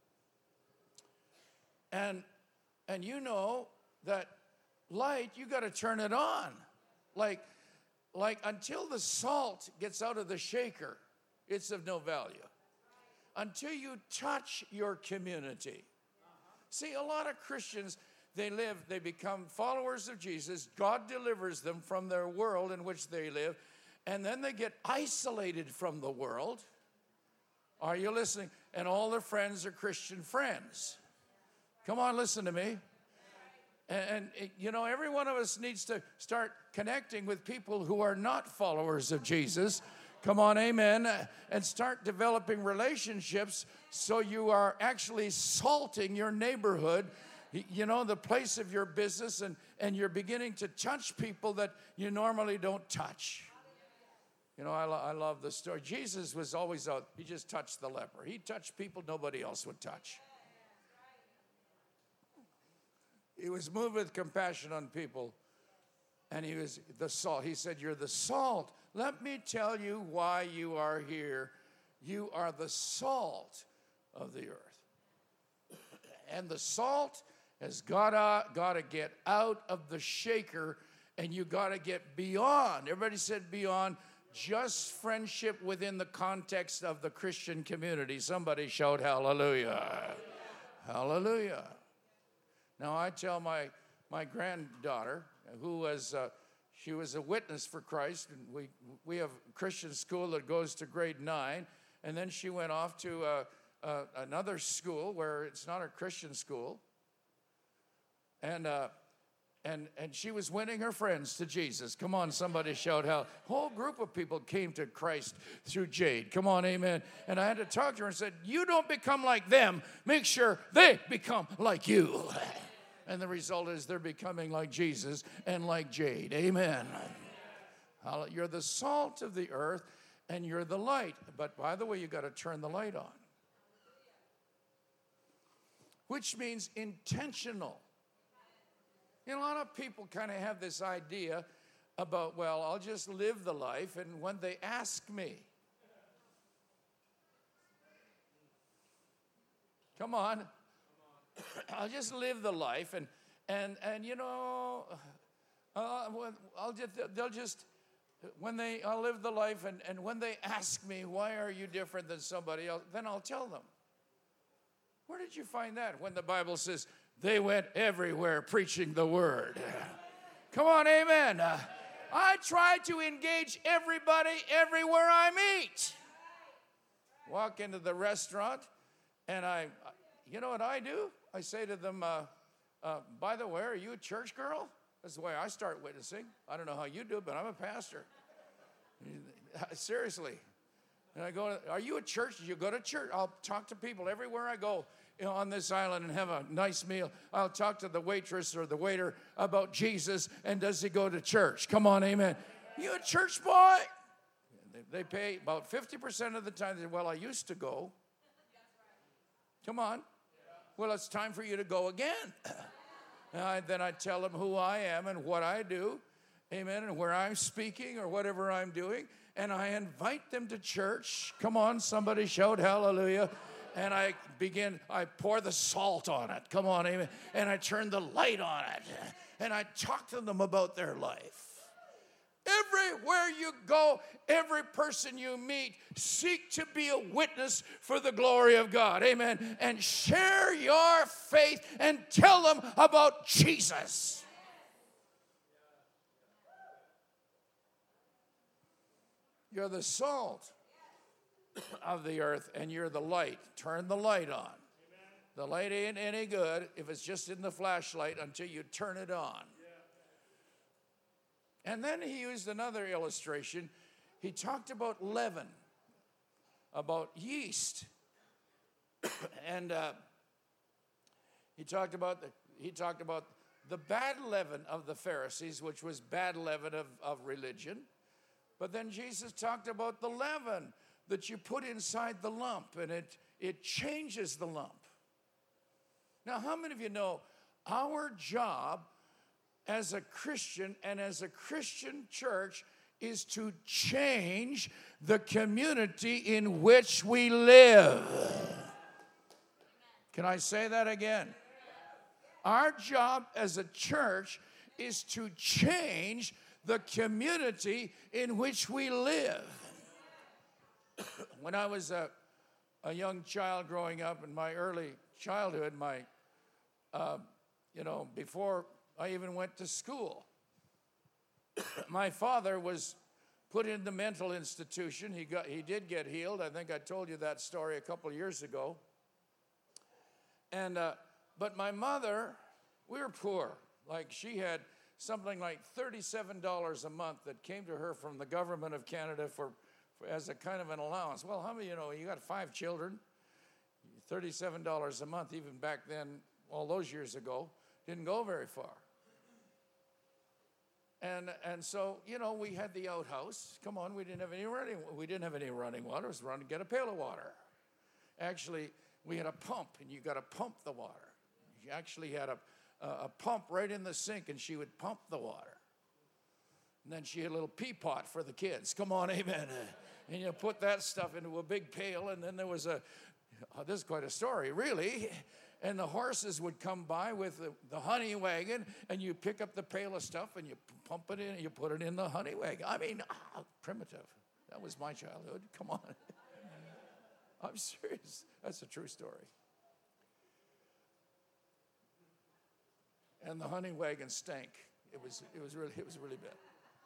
And, and you know that light, you got to turn it on. Like, like until the salt gets out of the shaker, it's of no value. Until you touch your community. See, a lot of Christians, they live, they become followers of Jesus. God delivers them from their world in which they live. And then they get isolated from the world. Are you listening? And all their friends are Christian friends. Come on, listen to me. And, and, you know, every one of us needs to start connecting with people who are not followers of Jesus. Come on, amen. And start developing relationships so you are actually salting your neighborhood, you know, the place of your business, and, and you're beginning to touch people that you normally don't touch. You know, I, lo- I love the story. Jesus was always out. He just touched the leper. He touched people nobody else would touch. He was moved with compassion on people, and he was the salt. He said, you're the salt. Let me tell you why you are here. You are the salt of the earth. And the salt has got to, got to get out of the shaker, and you got to get beyond. Everybody said beyond just friendship within the context of the Christian community. Somebody shout hallelujah. Hallelujah. Now, I tell my, my granddaughter, who was, uh, she was a witness for Christ, and we, we have a Christian school that goes to grade nine, and then she went off to uh, uh, another school where it's not a Christian school, and, uh, and, and she was winning her friends to Jesus. Come on, somebody shout hell. A whole group of people came to Christ through Jade. Come on, amen. And I had to talk to her and said, you don't become like them. Make sure they become like you. And the result is they're becoming like Jesus and like Jade. Amen. You're the salt of the earth and you're the light. But by the way, you got to turn the light on. Which means intentional. You know, a lot of people kind of have this idea about, well, I'll just live the life, and when they ask me, come on, I'll just live the life, and and and you know, uh, I'll just they'll just when they I'll live the life, and and when they ask me, why are you different than somebody else, then I'll tell them. Where did you find that? When the Bible says they went everywhere preaching the word. Come on, amen. Uh, I try to engage everybody everywhere I meet. Walk into the restaurant, and I, you know what I do? I say to them, uh, uh, by the way, are you a church girl? That's the way I start witnessing. I don't know how you do it, but I'm a pastor. Seriously. And I go, are you a church? Did you go to church? I'll talk to people everywhere I go, you know, on this island and have a nice meal. I'll talk to the waitress or the waiter about Jesus, and does he go to church? Come on, amen. You a church boy? They, they pay about fifty percent of the time. They say, well, I used to go. Come on. Well, it's time for you to go again. And I, then I tell them who I am and what I do, amen, and where I'm speaking or whatever I'm doing. And I invite them to church. Come on, somebody shout hallelujah. And I begin, I pour the salt on it. Come on, amen. And I turn the light on it. And I talk to them about their life. Everywhere you go, every person you meet, seek to be a witness for the glory of God. Amen. And share your faith and tell them about Jesus. You're the salt of the earth, and you're the light. Turn the light on. The light ain't any good if it's just in the flashlight until you turn it on. And then he used another illustration. He talked about leaven, about yeast. and uh, he talked about the, he talked about the bad leaven of the Pharisees, which was bad leaven of, of religion. But then Jesus talked about the leaven that you put inside the lump, and it, it changes the lump. Now, how many of you know our job as a Christian and as a Christian church is to change the community in which we live? Can I say that again? Our job as a church is to change the community in which we live. When I was a, a young child growing up, in my early childhood, my, uh, you know, before I even went to school, my father was put in the mental institution. He got, he did get healed. I think I told you that story a couple of years ago. And, uh, but my mother, we were poor. Like, she had something like thirty-seven dollars a month that came to her from the government of Canada for, for as a kind of an allowance. Well, how many of you know, you got five children, thirty-seven dollars a month, even back then, all those years ago, didn't go very far. And and so, you know, we had the outhouse. Come on, we didn't have any running we didn't have any running water. It was run to get a pail of water. Actually, we had a pump, and you got to pump the water. You actually had a a pump right in the sink, and she would pump the water. And then she had a little pea pot for the kids. Come on, amen. And you put that stuff into a big pail, and then there was a, oh, this is quite a story, really. And the horses would come by with the, the honey wagon, and you pick up the pail of stuff, and you pump it in, and you put it in the honey wagon. I mean, oh, primitive. That was my childhood. Come on. I'm serious. That's a true story. And the honey wagon stank. It was, it was really, it was really bad.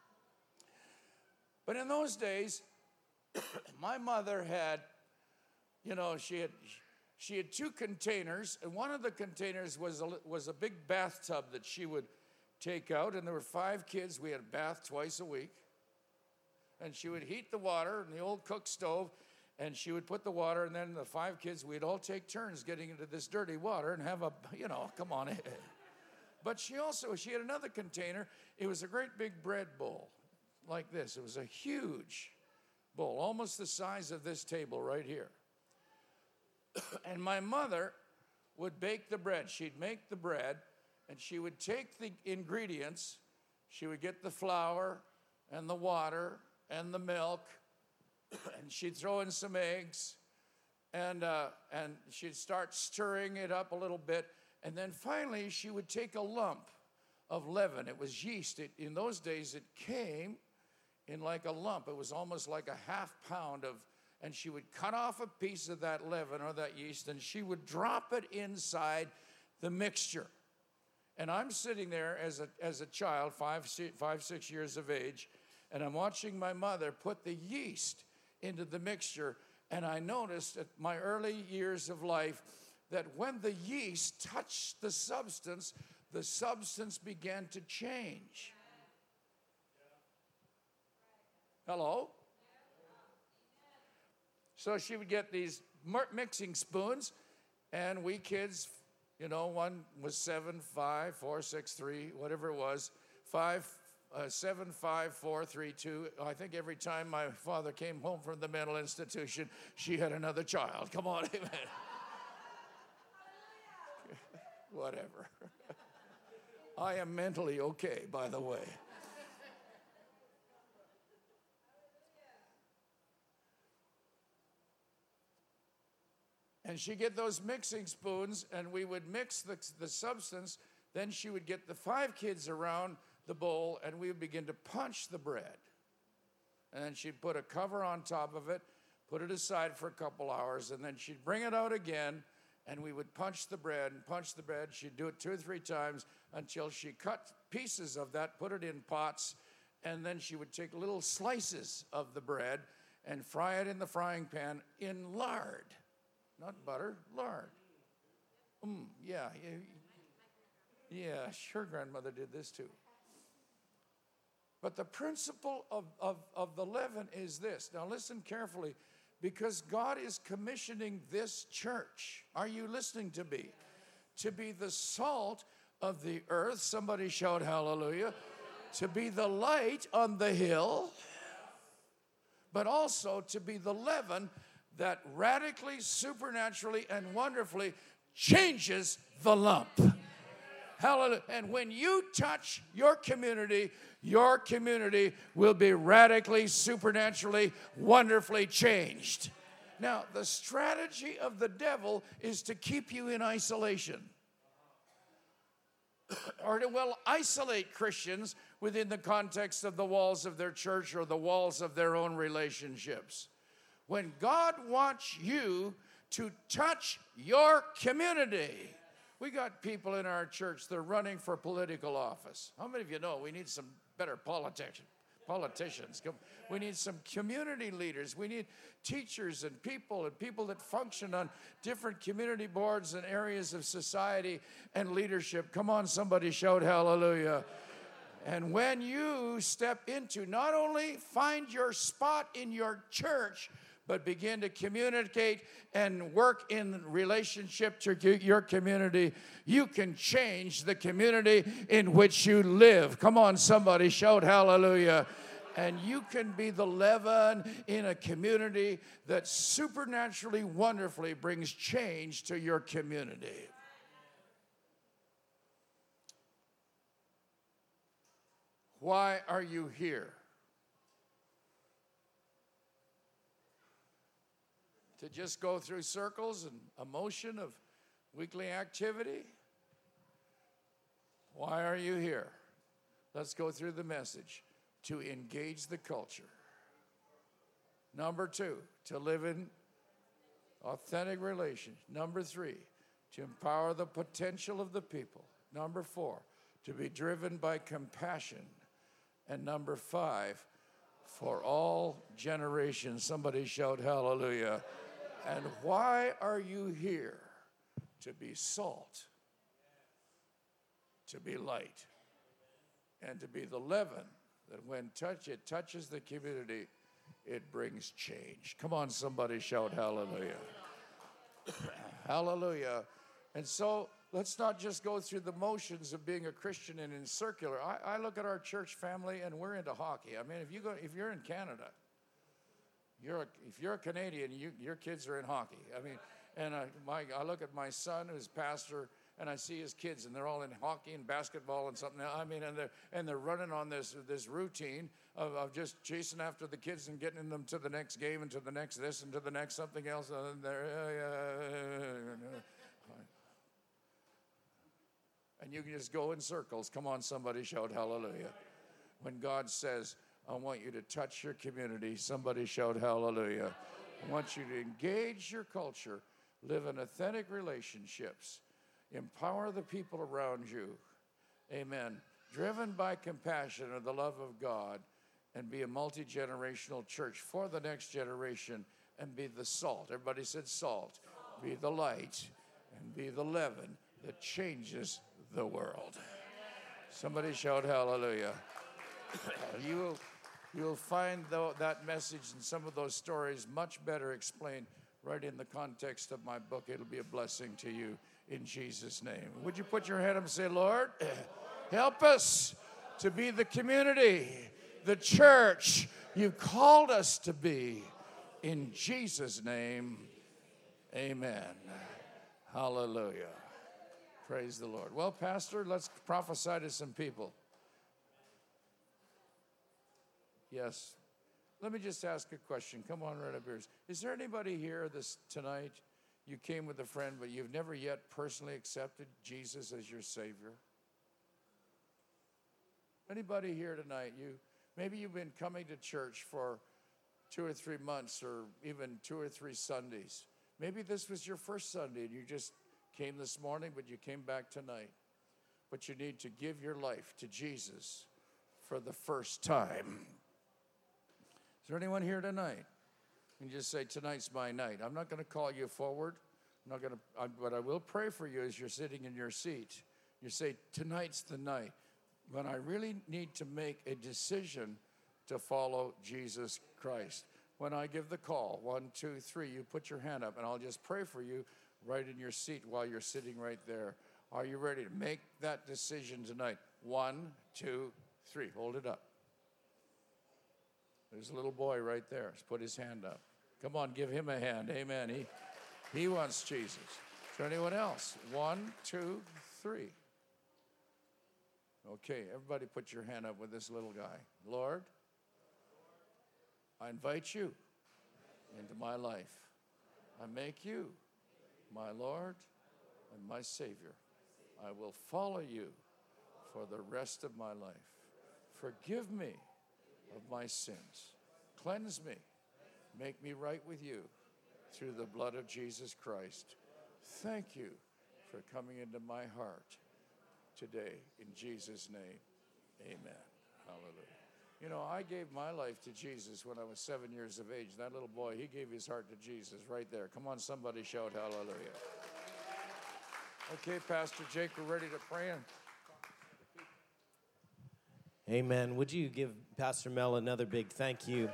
But in those days, my mother had, you know, she had, she had two containers, and one of the containers was a, was a big bathtub that she would take out, and there were five kids. We had a bath twice a week, and she would heat the water in the old cook stove, and she would put the water, and then the five kids, we'd all take turns getting into this dirty water and have a, you know, come on. But she also, she had another container. It was a great big bread bowl like this. It was a huge bowl, almost the size of this table right here. And my mother would bake the bread. She'd make the bread, and she would take the ingredients. She would get the flour and the water and the milk, and she'd throw in some eggs, and uh, and she'd start stirring it up a little bit. And then finally, she would take a lump of leaven. It was yeast. It, in those days, it came in like a lump. It was almost like a half pound of, and she would cut off a piece of that leaven or that yeast, and she would drop it inside the mixture. And I'm sitting there as a, as a child, five, five, six years of age, and I'm watching my mother put the yeast into the mixture, and I noticed at my early years of life that when the yeast touched the substance, the substance began to change. Hello? So she would get these mixing spoons, and we kids, you know, one was seven, five, four, six, three, whatever it was, five, uh, seven, five, four, three, two. I think every time my father came home from the mental institution, she had another child. Come on, amen. Whatever. I am mentally okay, by the way. And she'd get those mixing spoons, and we would mix the, the substance. Then she would get the five kids around the bowl, and we would begin to punch the bread. And then she'd put a cover on top of it, put it aside for a couple hours, and then she'd bring it out again, and we would punch the bread and punch the bread. She'd do it two or three times until she cut pieces of that, put it in pots, and then she would take little slices of the bread and fry it in the frying pan in lard. Not butter, lard. Mm, yeah, yeah, yeah, sure, grandmother did this too. But the principle of, of, of the leaven is this. Now listen carefully, because God is commissioning this church. Are you listening to me? To be the salt of the earth. Somebody shout hallelujah. To be the light on the hill, but also to be the leaven that radically, supernaturally, and wonderfully changes the lump. Hallelujah. And when you touch your community, your community will be radically, supernaturally, wonderfully changed. Now, the strategy of the devil is to keep you in isolation. Or to, well, isolate Christians within the context of the walls of their church or the walls of their own relationships. When God wants you to touch your community. We got people in our church that are running for political office. How many of you know we need some better politicians? Politicians. We need some community leaders. We need teachers and people and people that function on different community boards and areas of society and leadership. Come on, somebody shout hallelujah. And when you step into, not only find your spot in your church, but begin to communicate and work in relationship to your community, you can change the community in which you live. Come on, somebody, shout hallelujah. And you can be the leaven in a community that supernaturally, wonderfully brings change to your community. Why are you here? To just go through circles and a motion of weekly activity? Why are you here? Let's go through the message. To engage the culture. Number two, to live in authentic relations. Number three, to empower the potential of the people. Number four, to be driven by compassion. And number five, for all generations. Somebody shout hallelujah. And why are you here? To be salt, to be light, and to be the leaven that when touch it touches the community, it brings change. Come on, somebody shout hallelujah. Hallelujah. And so let's not just go through the motions of being a Christian and in circular. I, I look at our church family and we're into hockey. I mean, if you go, if you're in Canada, You're a, if you're a Canadian, you, your kids are in hockey. I mean, and I, my, I look at my son, who's pastor, and I see his kids, and they're all in hockey and basketball and something. I mean, and they're and they're running on this this routine of, of just chasing after the kids and getting them to the next game and to the next this and to the next something else. And they're, and you can just go in circles. Come on, somebody shout hallelujah. When God says, I want you to touch your community. Somebody shout hallelujah. I want you to engage your culture, live in authentic relationships, empower the people around you. Amen. Driven by compassion and the love of God, and be a multi-generational church for the next generation, and be the salt. Everybody said salt. Be the light, and be the leaven that changes the world. Somebody shout hallelujah. You will, you will find though, that message and some of those stories much better explained right in the context of my book. It'll be a blessing to you in Jesus' name. Would you put your hand up and say, Lord, help us to be the community, the church you've called us to be. In Jesus' name, amen. Hallelujah. Praise the Lord. Well, Pastor, let's prophesy to some people. Yes. Let me just ask a question. Come on right up here. Is there anybody here this tonight? you came with a friend, but you've never yet personally accepted Jesus as your Savior? Anybody here tonight, you maybe you've been coming to church for two or three months or even two or three Sundays. Maybe this was your first Sunday and you just came this morning, but you came back tonight. But you need to give your life to Jesus for the first time. Is there anyone here tonight? You can just say, tonight's my night. I'm not going to call you forward. I'm not going to, I, but I will pray for you as you're sitting in your seat. You say, tonight's the night when I really need to make a decision to follow Jesus Christ. When I give the call, one, two, three, you put your hand up, and I'll just pray for you right in your seat while you're sitting right there. Are you ready to make that decision tonight? One, two, three. Hold it up. There's a little boy right there. He's put his hand up. Come on, give him a hand. Amen. He, he wants Jesus. Is there anyone else? One, two, three. Okay, everybody put your hand up with this little guy. Lord, I invite you into my life. I make you my Lord and my Savior. I will follow you for the rest of my life. Forgive me of my sins. Cleanse me. Make me right with you through the blood of Jesus Christ. Thank you for coming into my heart today. In Jesus' name, amen. Hallelujah. You know, I gave my life to Jesus when I was seven years of age. That little boy, he gave his heart to Jesus right there. Come on, somebody shout hallelujah. Okay, Pastor Jake, we're ready to pray. Amen. Would you give Pastor Mel another big thank you?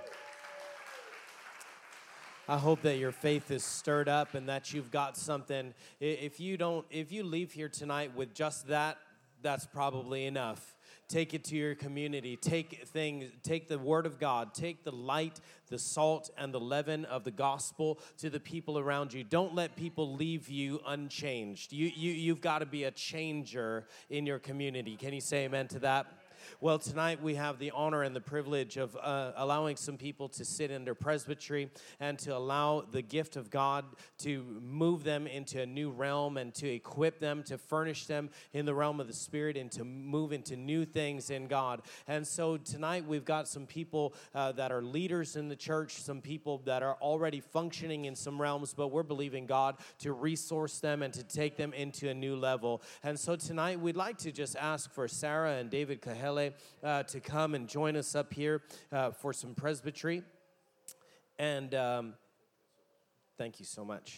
I hope that your faith is stirred up and that you've got something. If you don't, if you leave here tonight with just that, that's probably enough. Take it to your community. Take things, take the word of God. Take the light, the salt, and the leaven of the gospel to the people around you. Don't let people leave you unchanged. You, you, you've got to be a changer in your community. Can you say amen to that? Well, tonight we have the honor and the privilege of uh, allowing some people to sit under presbytery and to allow the gift of God to move them into a new realm and to equip them, to furnish them in the realm of the Spirit and to move into new things in God. And so tonight we've got some people uh, that are leaders in the church, some people that are already functioning in some realms, but we're believing God to resource them and to take them into a new level. And so tonight we'd like to just ask for Sarah and David Kahele Uh, to come and join us up here uh, for some presbytery. And um, thank you so much.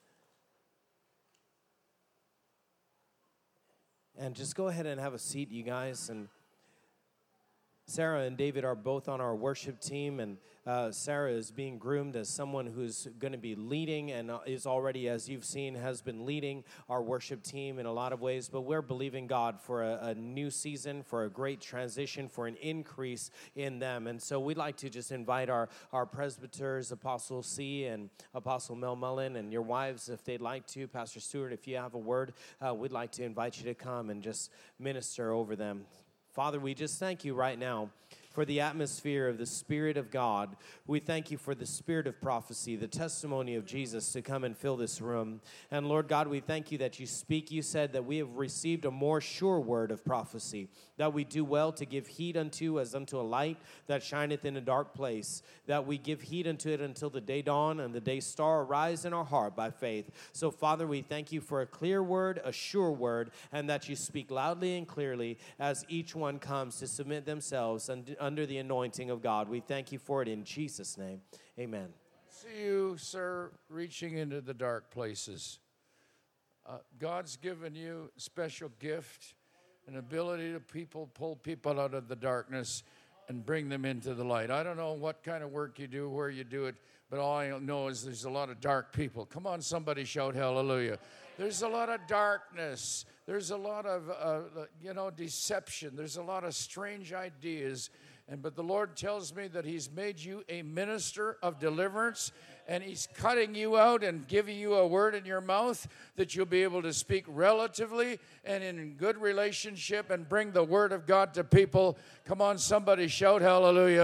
And just go ahead and have a seat, you guys. And Sarah and David are both on our worship team, and uh, Sarah is being groomed as someone who's going to be leading and is already, as you've seen, has been leading our worship team in a lot of ways. But we're believing God for a, a new season, for a great transition, for an increase in them. And so we'd like to just invite our, our presbyters, Apostle C and Apostle Mel Mullen, and your wives, if they'd like to. Pastor Stewart, if you have a word, uh, we'd like to invite you to come and just minister over them. Father, we just thank you right now for the atmosphere of the Spirit of God. We thank you for the spirit of prophecy, the testimony of Jesus to come and fill this room. And Lord God, we thank you that you speak. You said that we have received a more sure word of prophecy, that we do well to give heed unto as unto a light that shineth in a dark place, that we give heed unto it until the day dawn and the day star arise in our heart by faith. So Father, we thank you for a clear word, a sure word, and that you speak loudly and clearly as each one comes to submit themselves and under the anointing of God. We thank you for it in Jesus' name. Amen. See you, sir, reaching into the dark places. Uh, God's given you a special gift, an ability to people pull people out of the darkness and bring them into the light. I don't know what kind of work you do, where you do it, but all I know is there's a lot of dark people. Come on, somebody shout hallelujah. There's a lot of darkness. There's a lot of, uh, you know, deception. There's a lot of strange ideas. And but the Lord tells me that he's made you a minister of deliverance, and he's cutting you out and giving you a word in your mouth that you'll be able to speak relatively and in good relationship and bring the word of God to people. Come on, somebody shout hallelujah.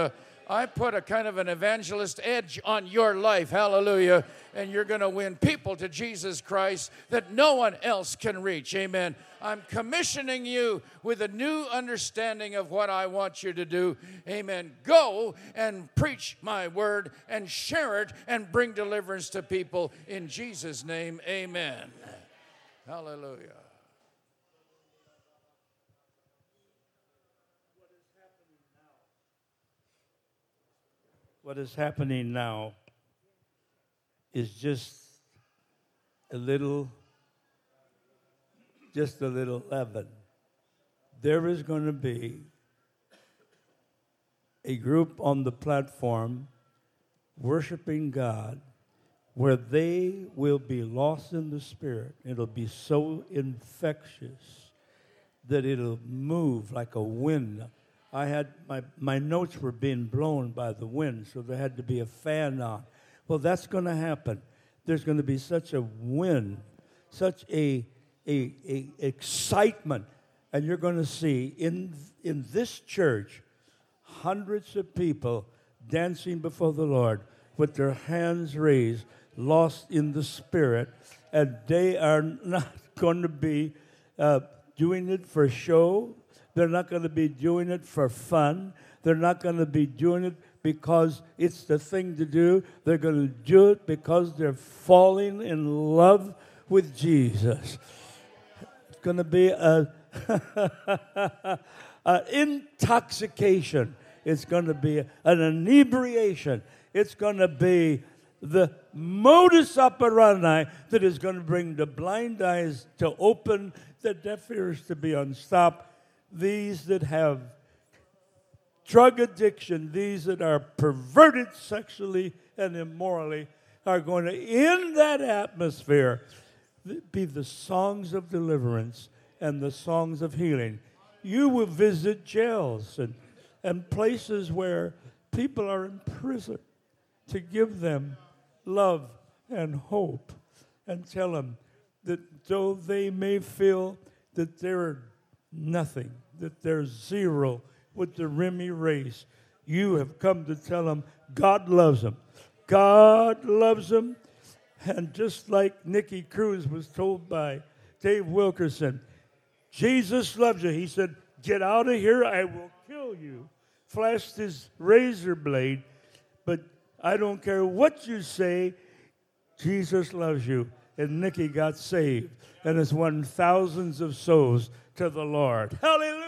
I put a kind of an evangelist edge on your life, hallelujah, and you're going to win people to Jesus Christ that no one else can reach, amen. I'm commissioning you with a new understanding of what I want you to do, amen. Go and preach my word and share it and bring deliverance to people in Jesus' name, amen. Hallelujah. What is happening now is just a little, just a little leaven. There is going to be a group on the platform worshiping God where they will be lost in the Spirit. It'll be so infectious that it'll move like a wind. I had, my, my notes were being blown by the wind, so there had to be a fan on. Well, that's going to happen. There's going to be such a wind, such a, a, a excitement, and you're going to see in, in this church hundreds of people dancing before the Lord with their hands raised, lost in the Spirit, and they are not going to be uh, doing it for show. They're not going to be doing it for fun. They're not going to be doing it because it's the thing to do. They're going to do it because they're falling in love with Jesus. It's going to be a, an intoxication. It's going to be an inebriation. It's going to be the modus operandi that is going to bring the blind eyes to open, the deaf ears to be unstopped. These that have drug addiction, these that are perverted sexually and immorally, are going to, in that atmosphere, be the songs of deliverance and the songs of healing. You will visit jails and, and places where people are in prison to give them love and hope and tell them that though they may feel that they're nothing, that they're zero with the Remy race, you have come to tell them God loves them. God loves them. And just like Nicky Cruz was told by Dave Wilkerson, Jesus loves you. He said, get out of here, I will kill you. Flashed his razor blade, but I don't care what you say, Jesus loves you. And Nicky got saved and has won thousands of souls to the Lord. Hallelujah.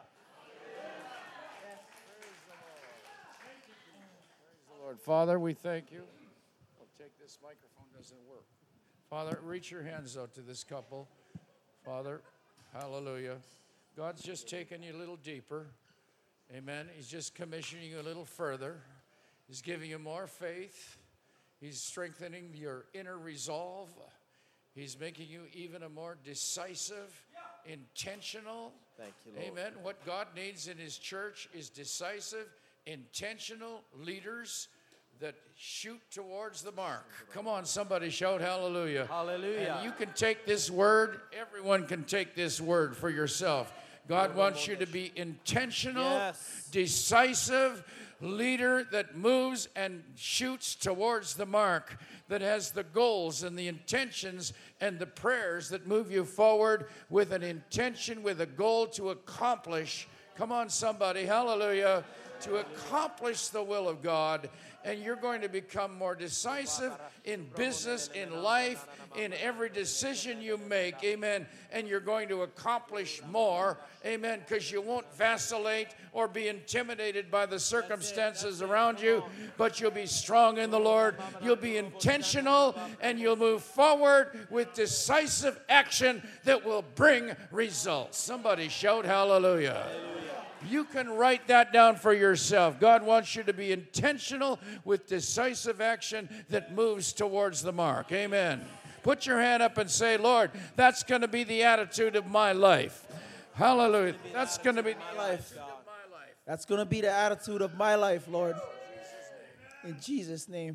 Praise the Lord. Father, we thank you. I'll take this microphone, doesn't work. Father, reach your hands out to this couple. Father, hallelujah. God's just taking you a little deeper. Amen. He's just commissioning you a little further. He's giving you more faith. He's strengthening your inner resolve. He's making you even a more decisive, intentional. Thank you, Lord. Amen. What God needs in his church is decisive, intentional leaders that shoot towards the mark. Come on, somebody shout hallelujah. Hallelujah. And you can take this word, everyone can take this word for yourself. God wants you to be intentional, Yes. decisive leader that moves and shoots towards the mark, that has the goals and the intentions and the prayers that move you forward with an intention, with a goal to accomplish. Come on, somebody, hallelujah, to accomplish the will of God. And you're going to become more decisive in business, in life, in every decision you make, amen. And you're going to accomplish more, amen, because you won't vacillate or be intimidated by the circumstances around you, but you'll be strong in the Lord. You'll be intentional, and you'll move forward with decisive action that will bring results. Somebody shout hallelujah. You can write that down for yourself. God wants you to be intentional with decisive action that moves towards the mark. Amen. Put your hand up and say, Lord, that's going to be the attitude of my life. Hallelujah. That's going to be the life. That's going to be the attitude of my life, Lord. In Jesus' name.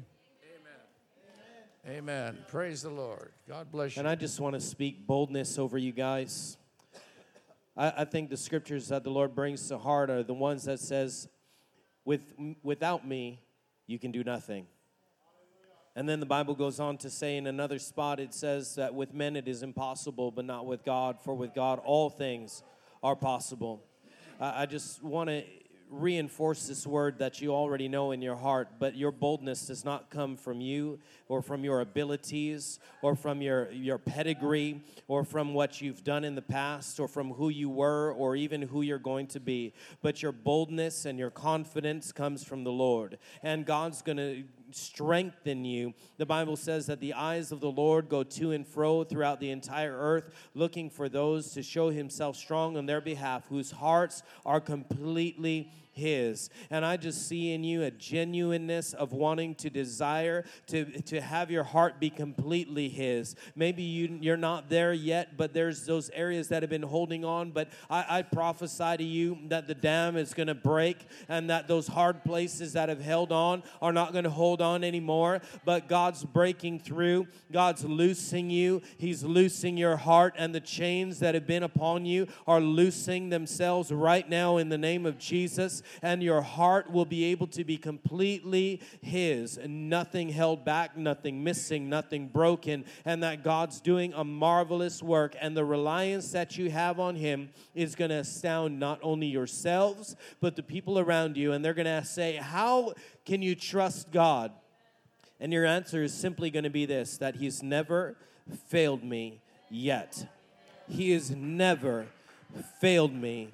Amen. Amen. Praise the Lord. God bless you. And I just want to speak boldness over you guys. I, I think the scriptures that the Lord brings to heart are the ones that says, With, without me, you can do nothing. And then the Bible goes on to say in another spot, it says that with men it is impossible, but not with God, for with God all things are possible. Uh, I just want to reinforce this word that you already know in your heart, but your boldness does not come from you or from your abilities or from your, your pedigree or from what you've done in the past or from who you were or even who you're going to be. But your boldness and your confidence comes from the Lord. And God's going to strengthen you. The Bible says that the eyes of the Lord go to and fro throughout the entire earth, looking for those to show himself strong on their behalf, whose hearts are completely his. And I just see in you a genuineness of wanting to desire to, to have your heart be completely his. Maybe you, you're not there yet, but there's those areas that have been holding on. But I, I prophesy to you that the dam is going to break and that those hard places that have held on are not going to hold on anymore. But God's breaking through. God's loosing you. He's loosing your heart, and the chains that have been upon you are loosing themselves right now in the name of Jesus. And your heart will be able to be completely his, and nothing held back, nothing missing, nothing broken, and that God's doing a marvelous work, and the reliance that you have on him is going to astound not only yourselves, but the people around you, and they're going to say, how can you trust God? And your answer is simply going to be this, that he's never failed me yet. He has never failed me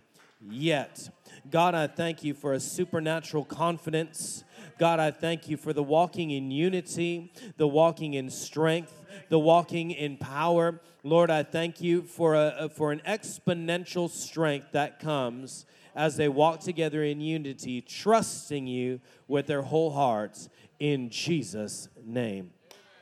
yet. God, I thank you for a supernatural confidence. God, I thank you for the walking in unity, the walking in strength, the walking in power. Lord, I thank you for a, for an exponential strength that comes as they walk together in unity, trusting you with their whole hearts in Jesus' name.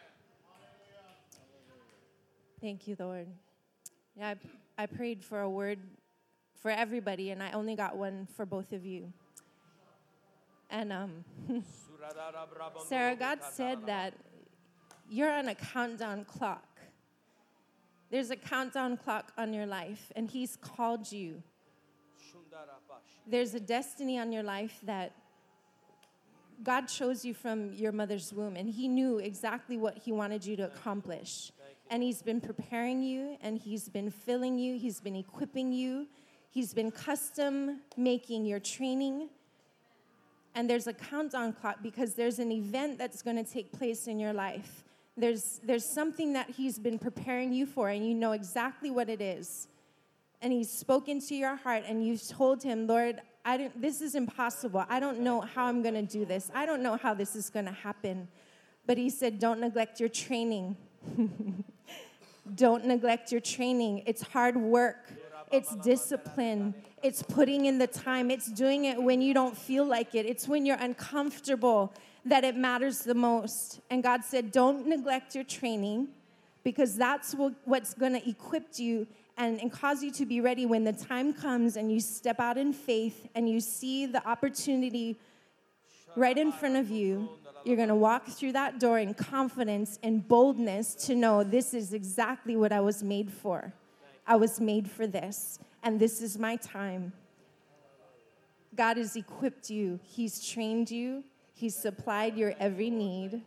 Thank you, Lord. Yeah, I, I prayed for a word for everybody, and I only got one for both of you. And um, Sarah, God said that you're on a countdown clock. There's a countdown clock on your life, and he's called you. There's a destiny on your life that God chose you from your mother's womb, and he knew exactly what he wanted you to accomplish. And he's been preparing you, and he's been filling you, he's been equipping you. He's been custom making your training. And there's a countdown clock because there's an event that's going to take place in your life. There's, there's something that he's been preparing you for, and you know exactly what it is. And he's spoken to your heart, and you've told him, Lord, I don't, this is impossible. I don't know how I'm going to do this. I don't know how this is going to happen. But he said, don't neglect your training. Don't neglect your training. It's hard work. It's discipline. It's putting in the time. It's doing it when you don't feel like it. It's when you're uncomfortable that it matters the most. And God said, don't neglect your training, because that's what, what's going to equip you and, and cause you to be ready when the time comes and you step out in faith and you see the opportunity right in front of you. You're going to walk through that door in confidence and boldness to know this is exactly what I was made for. I was made for this, and this is my time. God has equipped you. He's trained you. He's supplied your every need.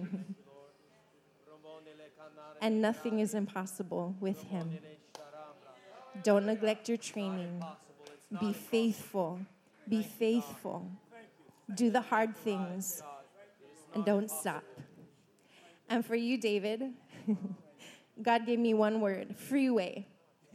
And nothing is impossible with him. Don't neglect your training. Be faithful. Be faithful. Do the hard things, and don't stop. And for you, David, God gave me one word, freeway.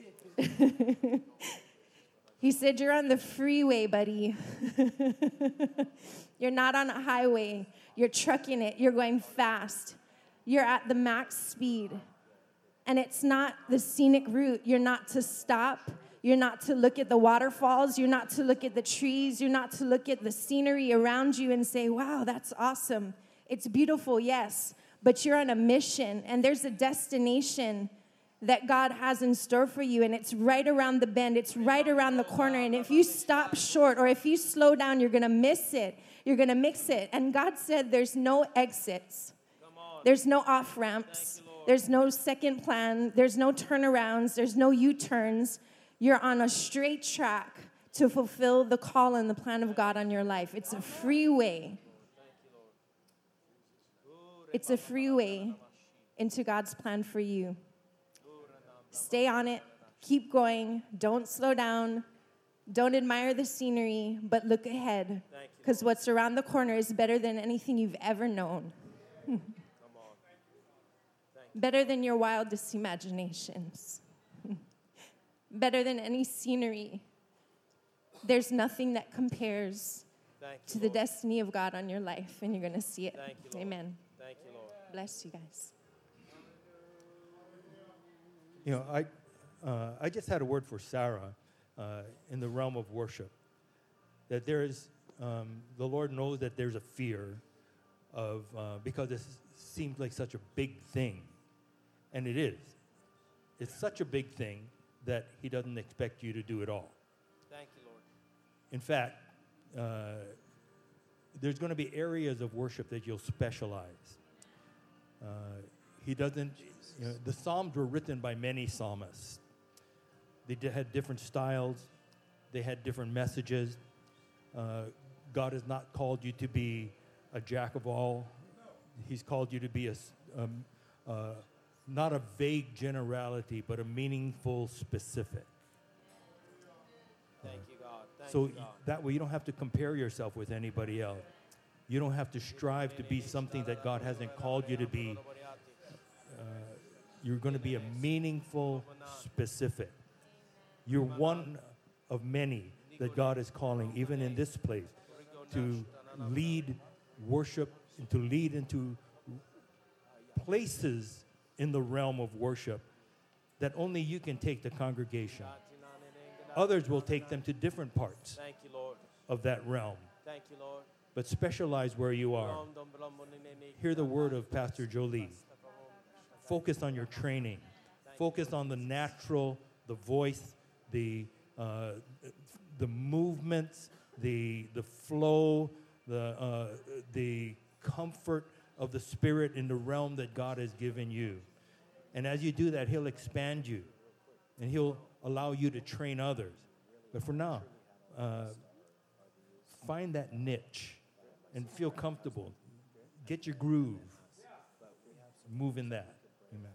He said, you're on the freeway, buddy. You're not on a highway. You're trucking it. You're going fast. You're at the max speed. And it's not the scenic route. You're not to stop. You're not to look at the waterfalls. You're not to look at the trees. You're not to look at the scenery around you and say, wow, that's awesome. It's beautiful, yes. But you're on a mission, and there's a destination that God has in store for you, and it's right around the bend. It's right around the corner, and if you stop short or if you slow down, you're going to miss it. You're going to mix it. And God said there's no exits. There's no off-ramps. There's no second plan. There's no turnarounds. There's no U-turns. You're on a straight track to fulfill the call and the plan of God on your life. It's a freeway. It's a freeway into God's plan for you. Stay on it. Keep going. Don't slow down. Don't admire the scenery, but look ahead. Because what's around the corner is better than anything you've ever known. Better than your wildest imaginations. Better than any scenery. There's nothing that compares to the destiny of God on your life, and you're going to see it. Amen. Thank you, Lord. Bless you guys. You know, I, uh, I just had a word for Sarah uh, in the realm of worship. That there is, um, the Lord knows that there's a fear of, uh, because this seems like such a big thing. And it is. It's such a big thing that he doesn't expect you to do it all. Thank you, Lord. In fact, uh, there's going to be areas of worship that you'll specialize. Uh, he doesn't, you know, the Psalms were written by many psalmists. They di- had different styles. They had different messages. Uh, God has not called you to be a jack of all. He's called you to be a, s- um, uh, not a vague generality, but a meaningful specific. Thank you, God. Thank So you, God. that way you don't have to compare yourself with anybody else. You don't have to strive to be something that God hasn't called you to be. Uh, you're going to be a meaningful specific. You're one of many that God is calling, even in this place, to lead worship, and to lead into places in the realm of worship that only you can take the congregation. Others will take them to different parts Thank you, Lord. of that realm. Thank you, Lord. But specialize where you are. Hear the word of Pastor Jolie. Focus on your training. Focus on the natural, the voice, the uh, the movements, the the flow, the uh, the comfort of the Spirit in the realm that God has given you. And as you do that, He'll expand you, and He'll allow you to train others. But for now, uh, find that niche and feel comfortable. Get your groove. Move in that. Amen.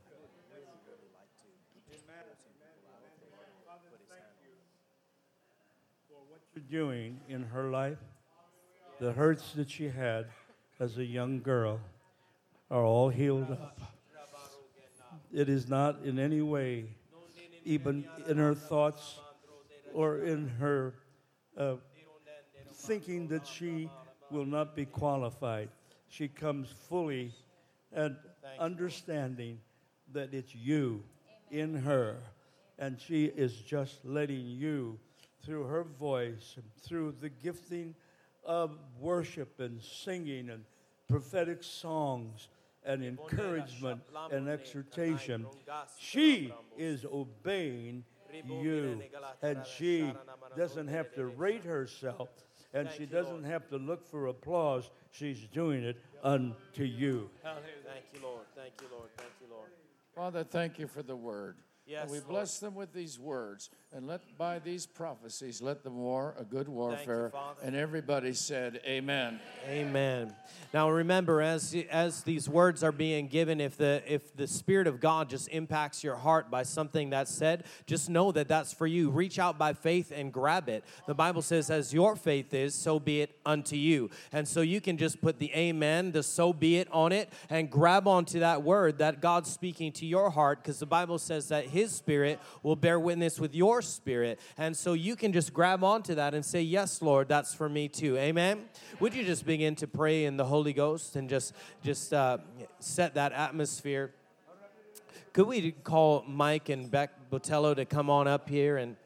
For what you're doing in her life, the hurts that she had as a young girl are all healed up. It is not in any way, even in her thoughts or in her uh, thinking that she will not be qualified. She comes fully and understanding that it's you in her, and she is just letting you, through her voice and through the gifting of worship and singing and prophetic songs and encouragement and exhortation, she is obeying you, and she doesn't have to rate herself, and she doesn't have to look for applause. She's doing it unto you. Thank you, Lord. Thank you, Lord. Thank you, Lord. Father, thank you for the word. Yes, and we Lord. bless them with these words, and let by these prophecies let them war a good warfare. Father. And everybody said, Amen. Amen. Now remember, as as these words are being given, if the if the Spirit of God just impacts your heart by something that's said, just know that that's for you. Reach out by faith and grab it. The Bible says, as your faith is, so be it unto you. And so you can just put the amen, the so be it on it, and grab onto that word that God's speaking to your heart, because the Bible says that His Spirit will bear witness with your spirit. And so you can just grab onto that and say, yes, Lord, that's for me too. Amen. Would you just begin to pray in the Holy Ghost and just, just uh, set that atmosphere? Could we call Mike and Beck Botello to come on up here and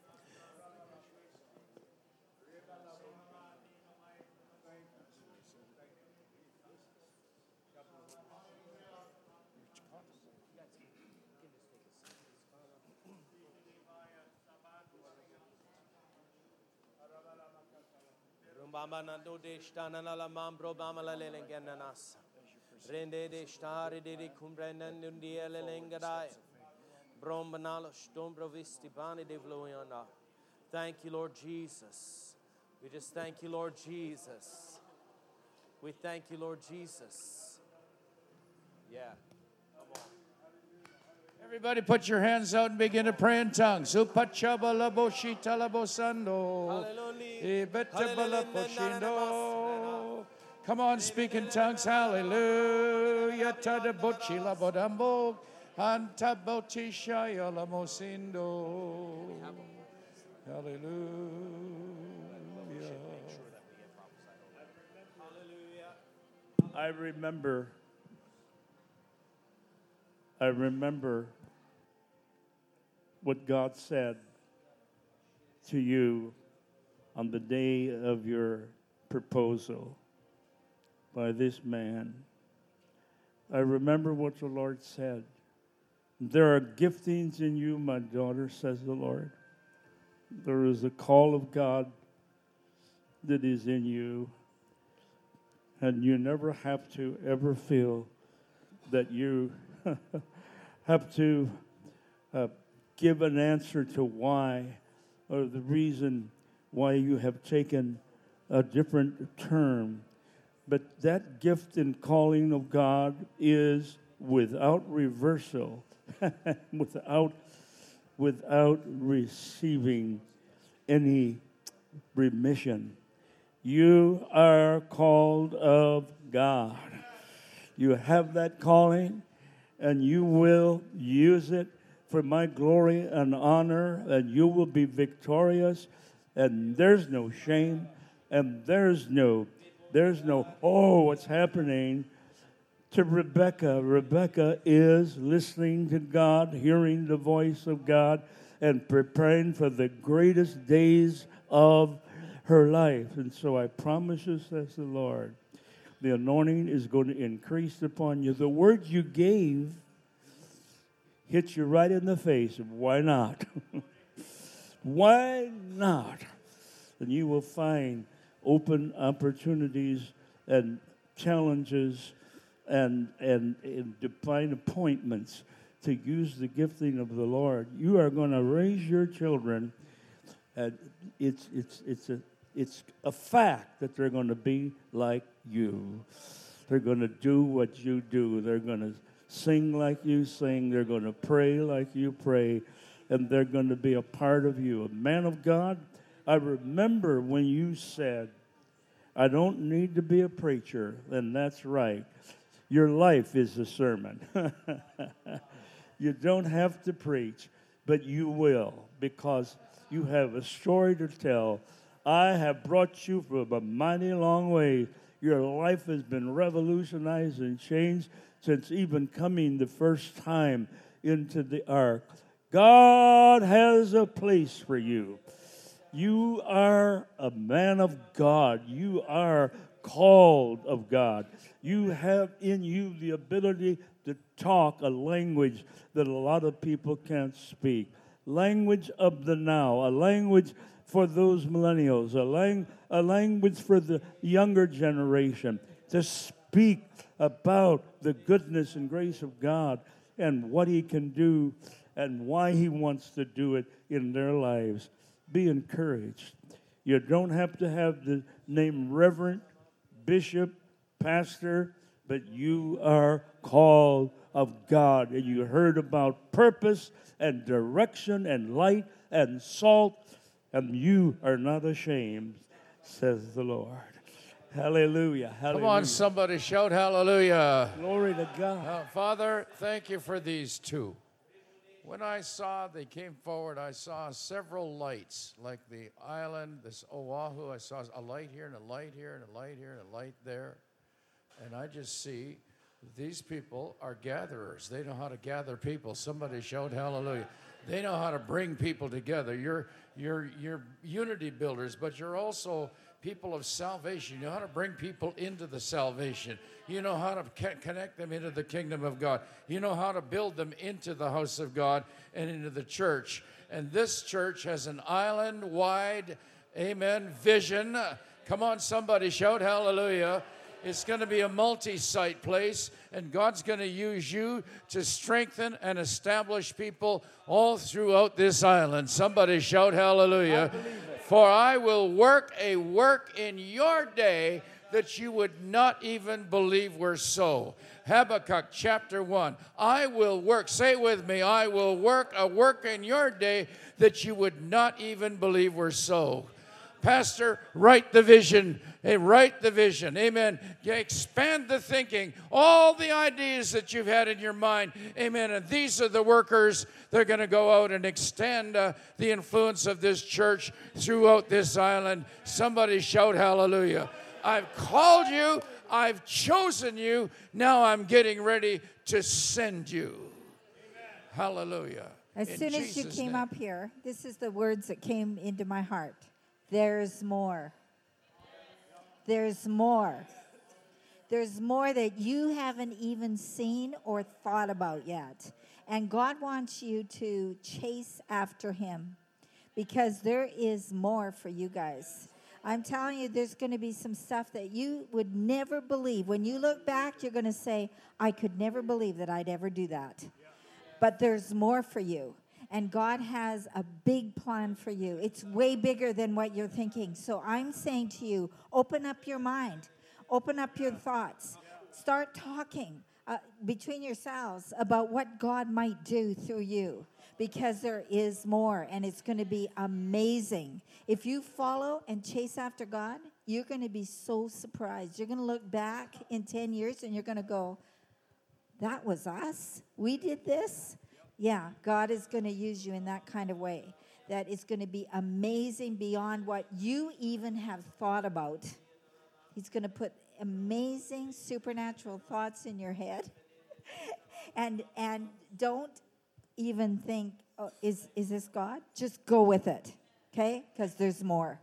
Rende de stare de de cumbrenen nundi elengadai. Brombanalo stombro visti bani de vloyana. thank you, Lord Jesus. We just thank you, Lord Jesus. We thank you, Lord Jesus. Yeah. Everybody put your hands out and begin to pray in tongues. Hallelujah. Come on, speak in tongues. Hallelujah. Tadabochilabodambo. Antabotishaya lamosindo. Hallelujah. I remember, I remember what God said to you on the day of your proposal by this man. I remember what the Lord said. There are giftings in you, my daughter, says the Lord. There is a call of God that is in you. And you never have to ever feel that you have to uh, give an answer to why or the reason why you have taken a different term. But that gift and calling of God is without reversal, without, without receiving any remission. You are called of God. You have that calling, and you will use it for my glory and honor, and you will be victorious, and there's no shame, and there's no, there's no, oh, what's happening to Rebecca. Rebecca is listening to God, hearing the voice of God, and preparing for the greatest days of her life. And so I promise you, says the Lord, the anointing is going to increase upon you. The words you gave hit you right in the face. Why not? Why not? And you will find open opportunities and challenges and, and, and divine appointments to use the gifting of the Lord. You are going to raise your children, and it's, it's, it's a It's a fact that they're going to be like you. They're going to do what you do. They're going to sing like you sing. They're going to pray like you pray. And they're going to be a part of you. A man of God, I remember when you said, I don't need to be a preacher. And that's right. Your life is a sermon. You don't have to preach, but you will, because you have a story to tell. I have brought you from a mighty long way. Your life has been revolutionized and changed since even coming the first time into the ark. God has a place for you. You are a man of God. You are called of God. You have in you the ability to talk a language that a lot of people can't speak. Language of the now, a language for those millennials, a, lang- a language for the younger generation, to speak about the goodness and grace of God and what He can do and why He wants to do it in their lives. Be encouraged. You don't have to have the name reverend, bishop, pastor, but you are called of God, and you heard about purpose and direction and light and salt, and you are not ashamed, says the Lord. Hallelujah. Hallelujah. Come on, somebody shout hallelujah. Glory to God. Uh, Father, thank you for these two. When I saw they came forward, I saw several lights, like the island, this Oahu. I saw a light here and a light here and a light here and a light there. And I just see these people are gatherers. They know how to gather people. Somebody shout hallelujah. They know how to bring people together. You're, you're, you're unity builders, but you're also people of salvation. You know how to bring people into the salvation. You know how to connect them into the kingdom of God. You know how to build them into the house of God and into the church. And this church has an island-wide, amen, vision. Come on, somebody shout hallelujah. It's going to be a multi-site place, and God's going to use you to strengthen and establish people all throughout this island. Somebody shout hallelujah. For I will work a work in your day that you would not even believe were so. Habakkuk chapter one. I will work, say it with me, I will work a work in your day that you would not even believe were so. Pastor, write the vision. Hey, write the vision. Amen. Yeah, expand the thinking. All the ideas that you've had in your mind. Amen. And these are the workers. They're going to go out and extend uh, the influence of this church throughout this island. Somebody shout hallelujah. I've called you. I've chosen you. Now I'm getting ready to send you. Amen. Hallelujah. As In soon as you Jesus' came name. up here, this is the words that came into my heart. There's more. There's more. There's more that you haven't even seen or thought about yet. And God wants you to chase after him because there is more for you guys. I'm telling you, there's going to be some stuff that you would never believe. When you look back, you're going to say, I could never believe that I'd ever do that. But there's more for you. And God has a big plan for you. It's way bigger than what you're thinking. So I'm saying to you, open up your mind. Open up your thoughts. Start talking uh, between yourselves about what God might do through you. Because there is more, and it's going to be amazing. If you follow and chase after God, you're going to be so surprised. You're going to look back in ten years, and you're going to go, that was us? We did this? Yeah, God is going to use you in that kind of way. That is going to be amazing beyond what you even have thought about. He's going to put amazing supernatural thoughts in your head. and and don't even think, oh, is, is this God? Just go with it, okay? Because there's more.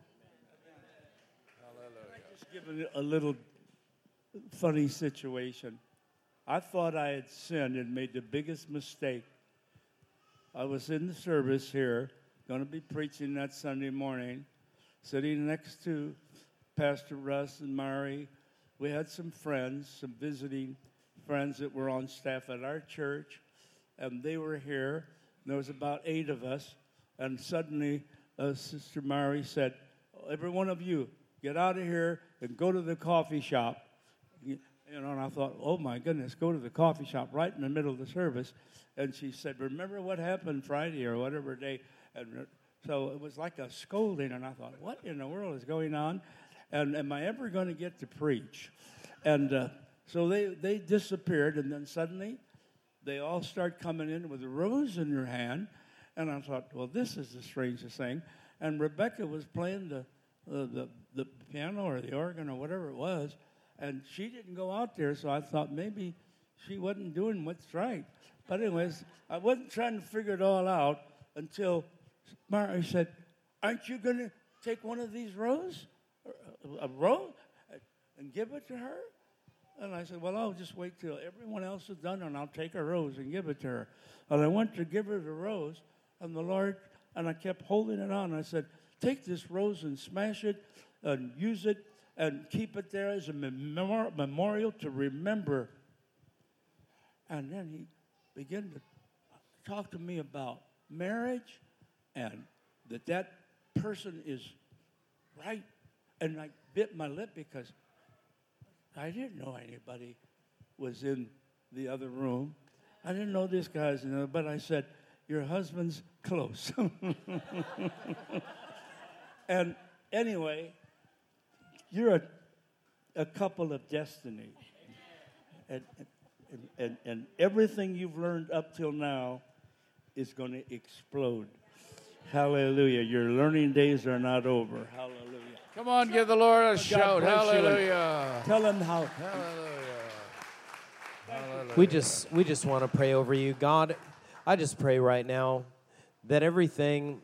Just give it a little funny situation. I thought I had sinned and made the biggest mistake. I was in the service here, going to be preaching that Sunday morning, sitting next to Pastor Russ and Mary. We had some friends, some visiting friends that were on staff at our church, and they were here. There was about eight of us, and suddenly uh, Sister Mary said, every one of you, get out of here and go to the coffee shop. You know, and I thought, oh, my goodness, go to the coffee shop right in the middle of the service. And she said, remember what happened Friday or whatever day? And so it was like a scolding, and I thought, what in the world is going on? And am I ever going to get to preach? And uh, so they, they disappeared, and then suddenly they all start coming in with a rose in their hand. And I thought, well, this is the strangest thing. And Rebecca was playing the, uh, the, the piano or the organ or whatever it was, and she didn't go out there, so I thought maybe she wasn't doing what's right. But anyways, I wasn't trying to figure it all out until Mary said, aren't you going to take one of these roses, a rose, and give it to her? And I said, well, I'll just wait till everyone else is done, and I'll take a rose and give it to her. And I went to give her the rose, and the Lord, and I kept holding it on. I said, take this rose and smash it and use it and keep it there as a memor- memorial to remember. And then he began to talk to me about marriage and that that person is right. And I bit my lip because I didn't know anybody was in the other room. I didn't know this guy's in there, but I said, your husband's close. And anyway, you're a, a couple of destiny. And, and, and, and everything you've learned up till now is going to explode. Hallelujah. Your learning days are not over. Hallelujah. Come on, give the Lord a God shout. bless you. Hallelujah. Tell him how. Hallelujah. Hallelujah. We just we just want to pray over you. God, I just pray right now that everything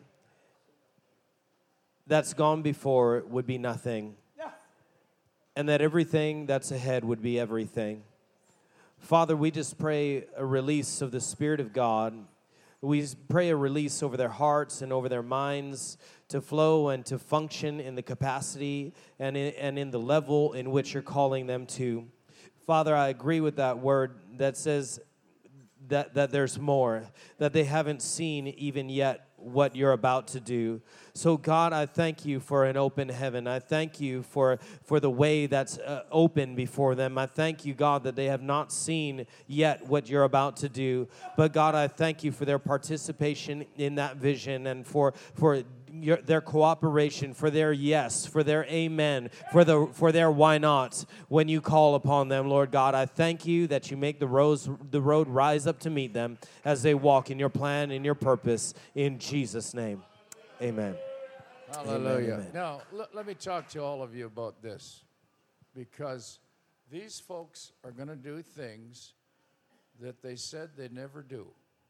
that's gone before would be nothing. And that everything that's ahead would be everything. Father, we just pray a release of the Spirit of God. We pray a release over their hearts and over their minds to flow and to function in the capacity and in, and in the level in which you're calling them to. Father, I agree with that word that says that, that there's more, that they haven't seen even yet what you're about to do. So God, I thank you for an open heaven. I thank you for, for the way that's uh, open before them. I thank you, God, that they have not seen yet what you're about to do. But God, I thank you for their participation in that vision and for, for your, their cooperation, for their yes, for their amen, for, the, for their why not when you call upon them, Lord God. I thank you that you make the, roads, the road rise up to meet them as they walk in your plan and your purpose in Jesus' name. Amen. Hallelujah. Amen. Now, l- let me talk to all of you about this, because these folks are going to do things that they said they'd never do.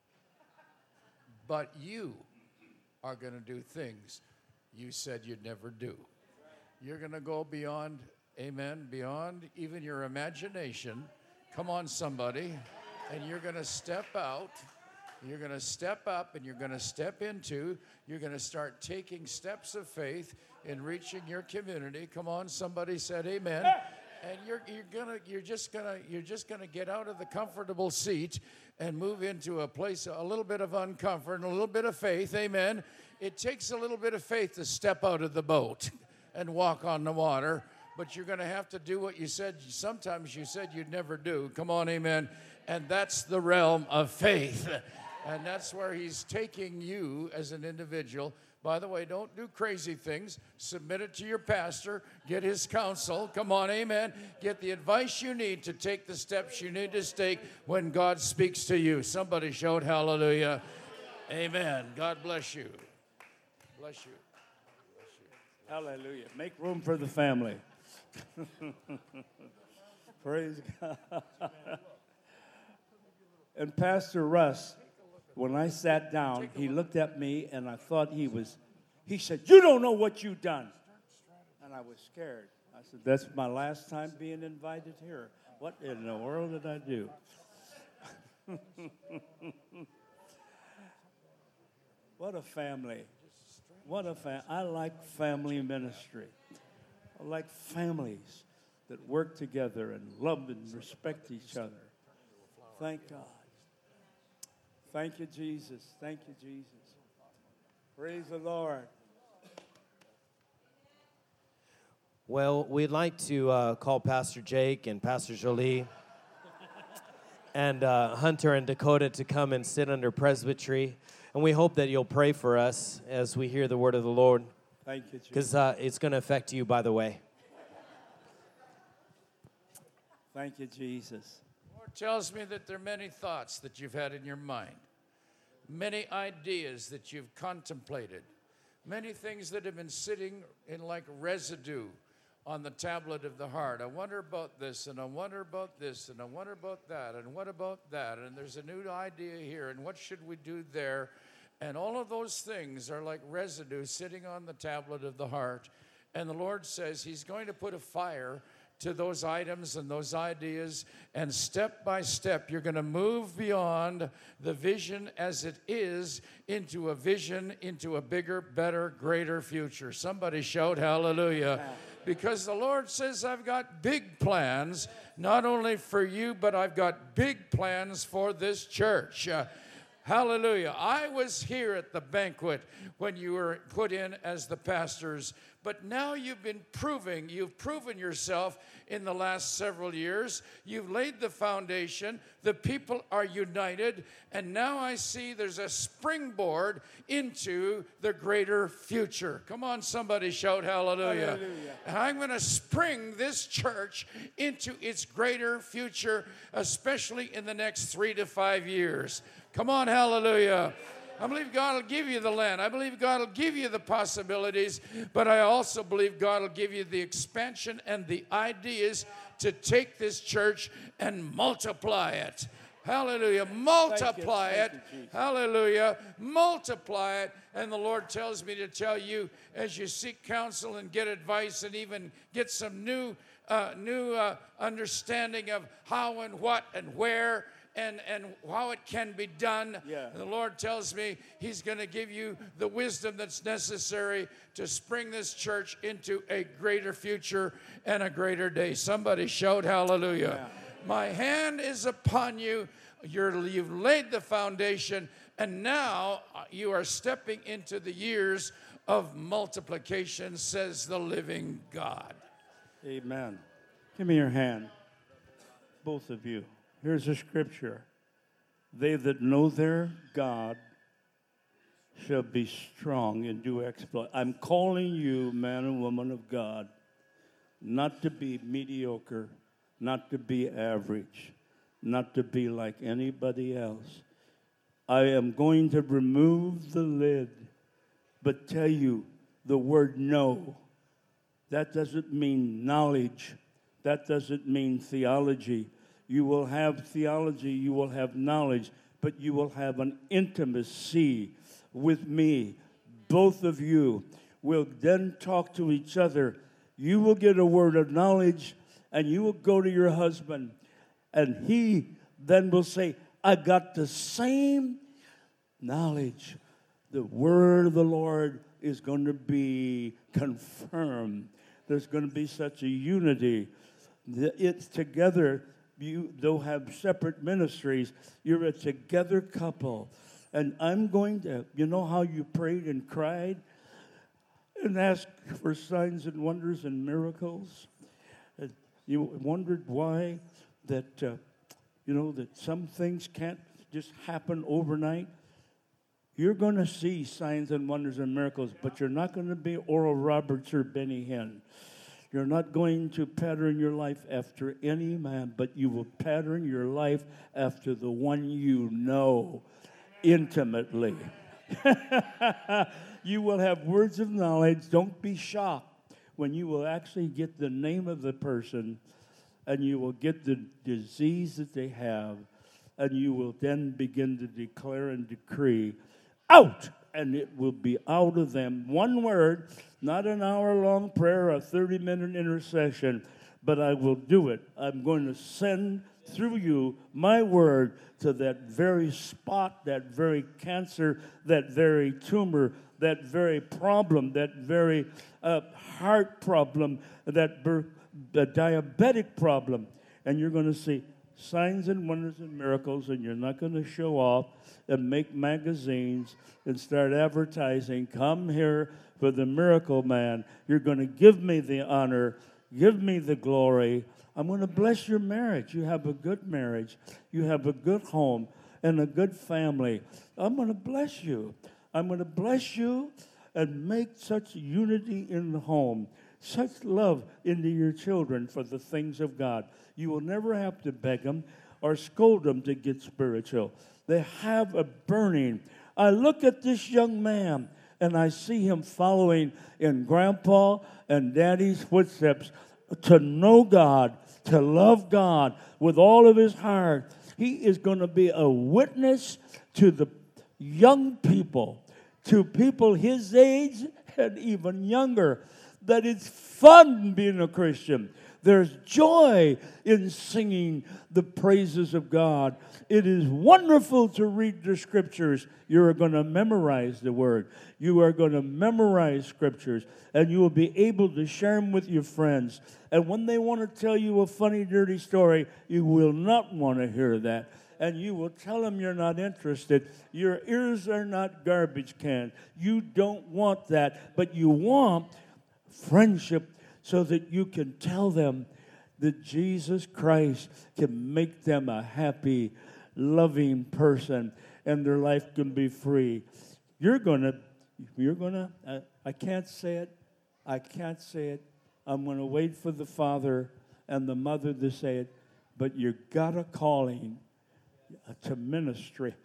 But you are going to do things you said you'd never do. You're going to go beyond, amen, beyond even your imagination. Come on, somebody. And you're going to step out. You're going to step up and you're going to step into, you're going to start taking steps of faith in reaching your community. Come on, somebody said amen. And you're you're going to you're just going to you're just going to get out of the comfortable seat and move into a place a little bit of uncomfort and a little bit of faith. Amen. It takes a little bit of faith to step out of the boat and walk on the water, but you're going to have to do what you said sometimes you said you'd never do. Come on, amen. And that's the realm of faith. And that's where he's taking you as an individual. By the way, don't do crazy things. Submit it to your pastor. Get his counsel. Come on, amen. Get the advice you need to take the steps you need to take when God speaks to you. Somebody shout hallelujah. Amen. God bless you. Bless you. Bless you. Hallelujah. Make room for the family. Praise God. And Pastor Russ, when I sat down, he looked at me and I thought he was, he said, "You don't know what you've done." And I was scared. I said, "That's my last time being invited here. What in the world did I do?" What a family. What a family. I like family ministry. I like families that work together and love and respect each other. Thank God. Thank you, Jesus. Thank you, Jesus. Praise the Lord. Well, we'd like to uh, call Pastor Jake and Pastor Jolie and uh, Hunter and Dakota to come and sit under presbytery. And we hope that you'll pray for us as we hear the word of the Lord. Thank you, Jesus. Because uh, it's going to affect you, by the way. Thank you, Jesus. The Lord tells me that there are many thoughts that you've had in your mind, many ideas that you've contemplated, many things that have been sitting in like residue on the tablet of the heart. I wonder about this, and I wonder about this, and I wonder about that, and what about that, and there's a new idea here, and what should we do there? And all of those things are like residue sitting on the tablet of the heart. And the Lord says he's going to put a fire to those items and those ideas, and step by step you're going to move beyond the vision as it is into a vision, into a bigger, better, greater future. Somebody shout hallelujah. Because the Lord says, I've got big plans, not only for you, but I've got big plans for this church. Uh, Hallelujah. I was here at the banquet when you were put in as the pastors, but now you've been proving, you've proven yourself in the last several years. You've laid the foundation. The people are united, and now I see there's a springboard into the greater future. Come on, somebody shout hallelujah. Hallelujah. And I'm going to spring this church into its greater future, especially in the next three to five years. Come on, hallelujah. I believe God will give you the land. I believe God will give you the possibilities, but I also believe God will give you the expansion and the ideas to take this church and multiply it. Hallelujah. Multiply it. Hallelujah. Multiply it. And the Lord tells me to tell you, as you seek counsel and get advice and even get some new, uh, new uh, understanding of how and what and where and, and how it can be done. Yeah. And the Lord tells me He's going to give you the wisdom that's necessary to spring this church into a greater future and a greater day. Somebody shout hallelujah. Yeah. My hand is upon you. You're, you've laid the foundation, and now you are stepping into the years of multiplication, says the living God. Amen. Give me your hand, both of you. Here's a scripture. They that know their God shall be strong and do exploit. I'm calling you, man and woman of God, not to be mediocre, not to be average, not to be like anybody else. I am going to remove the lid, but tell you the word know. That doesn't mean knowledge. That doesn't mean theology. You will have theology, you will have knowledge, but you will have an intimacy with me. Both of you will then talk to each other. You will get a word of knowledge, and you will go to your husband, and he then will say, I got the same knowledge. The word of the Lord is going to be confirmed. There's going to be such a unity. It's together. You don't have separate ministries. You're a together couple. And I'm going to, you know how you prayed and cried and asked for signs and wonders and miracles? And you wondered why that, uh, you know, that some things can't just happen overnight. You're going to see signs and wonders and miracles, but you're not going to be Oral Roberts or Benny Hinn. You're not going to pattern your life after any man, but you will pattern your life after the one you know intimately. You will have words of knowledge. Don't be shocked when you will actually get the name of the person, and you will get the disease that they have, and you will then begin to declare and decree, out! And it will be out of them. One word, not an hour-long prayer, a thirty-minute intercession, but I will do it. I'm going to send through you my word to that very spot, that very cancer, that very tumor, that very problem, that very uh, heart problem, that ber- the diabetic problem. And you're going to see signs and wonders and miracles, and you're not going to show off and make magazines and start advertising. Come here for the miracle man. You're going to give me the honor, give me the glory. I'm going to bless your marriage. You have a good marriage. You have a good home and a good family. I'm going to bless you. I'm going to bless you and make such unity in the home, such love into your children for the things of God. You will never have to beg them or scold them to get spiritual. They have a burning. I look at this young man, and I see him following in Grandpa and Daddy's footsteps to know God, to love God with all of his heart. He is going to be a witness to the young people, to people his age and even younger, that it's fun being a Christian. There's joy in singing the praises of God. It is wonderful to read the scriptures. You're going to memorize the word. You are going to memorize scriptures, and you will be able to share them with your friends. And when they want to tell you a funny, dirty story, you will not want to hear that. And you will tell them you're not interested. Your ears are not garbage cans. You don't want that, but you want friendship, so that you can tell them that Jesus Christ can make them a happy, loving person, and their life can be free. You're gonna, you're gonna. Uh, I can't say it. I can't say it. I'm gonna wait for the father and the mother to say it. But you got a calling to ministry.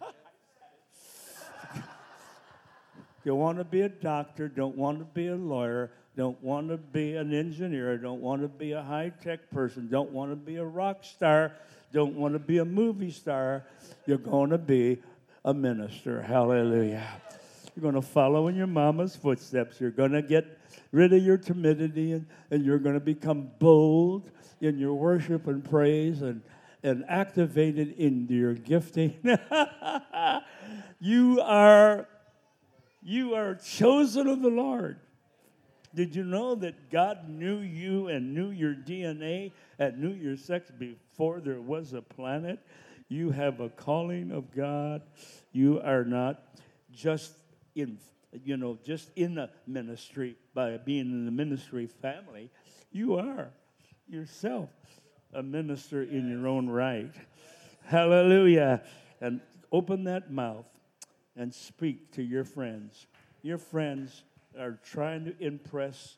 You want to be a doctor, don't want to be a lawyer, don't want to be an engineer, don't want to be a high-tech person, don't want to be a rock star, don't want to be a movie star. You're going to be a minister. Hallelujah. You're going to follow in your mama's footsteps. You're going to get rid of your timidity, and, and you're going to become bold in your worship and praise, and and activated in your gifting. You are, you are chosen of the Lord. Did you know that God knew you and knew your D N A and knew your sex before there was a planet? You have a calling of God. You are not just in, you know, just in the ministry by being in the ministry family. You are yourself a minister in your own right. Hallelujah. And open that mouth and speak to your friends. Your friends are trying to impress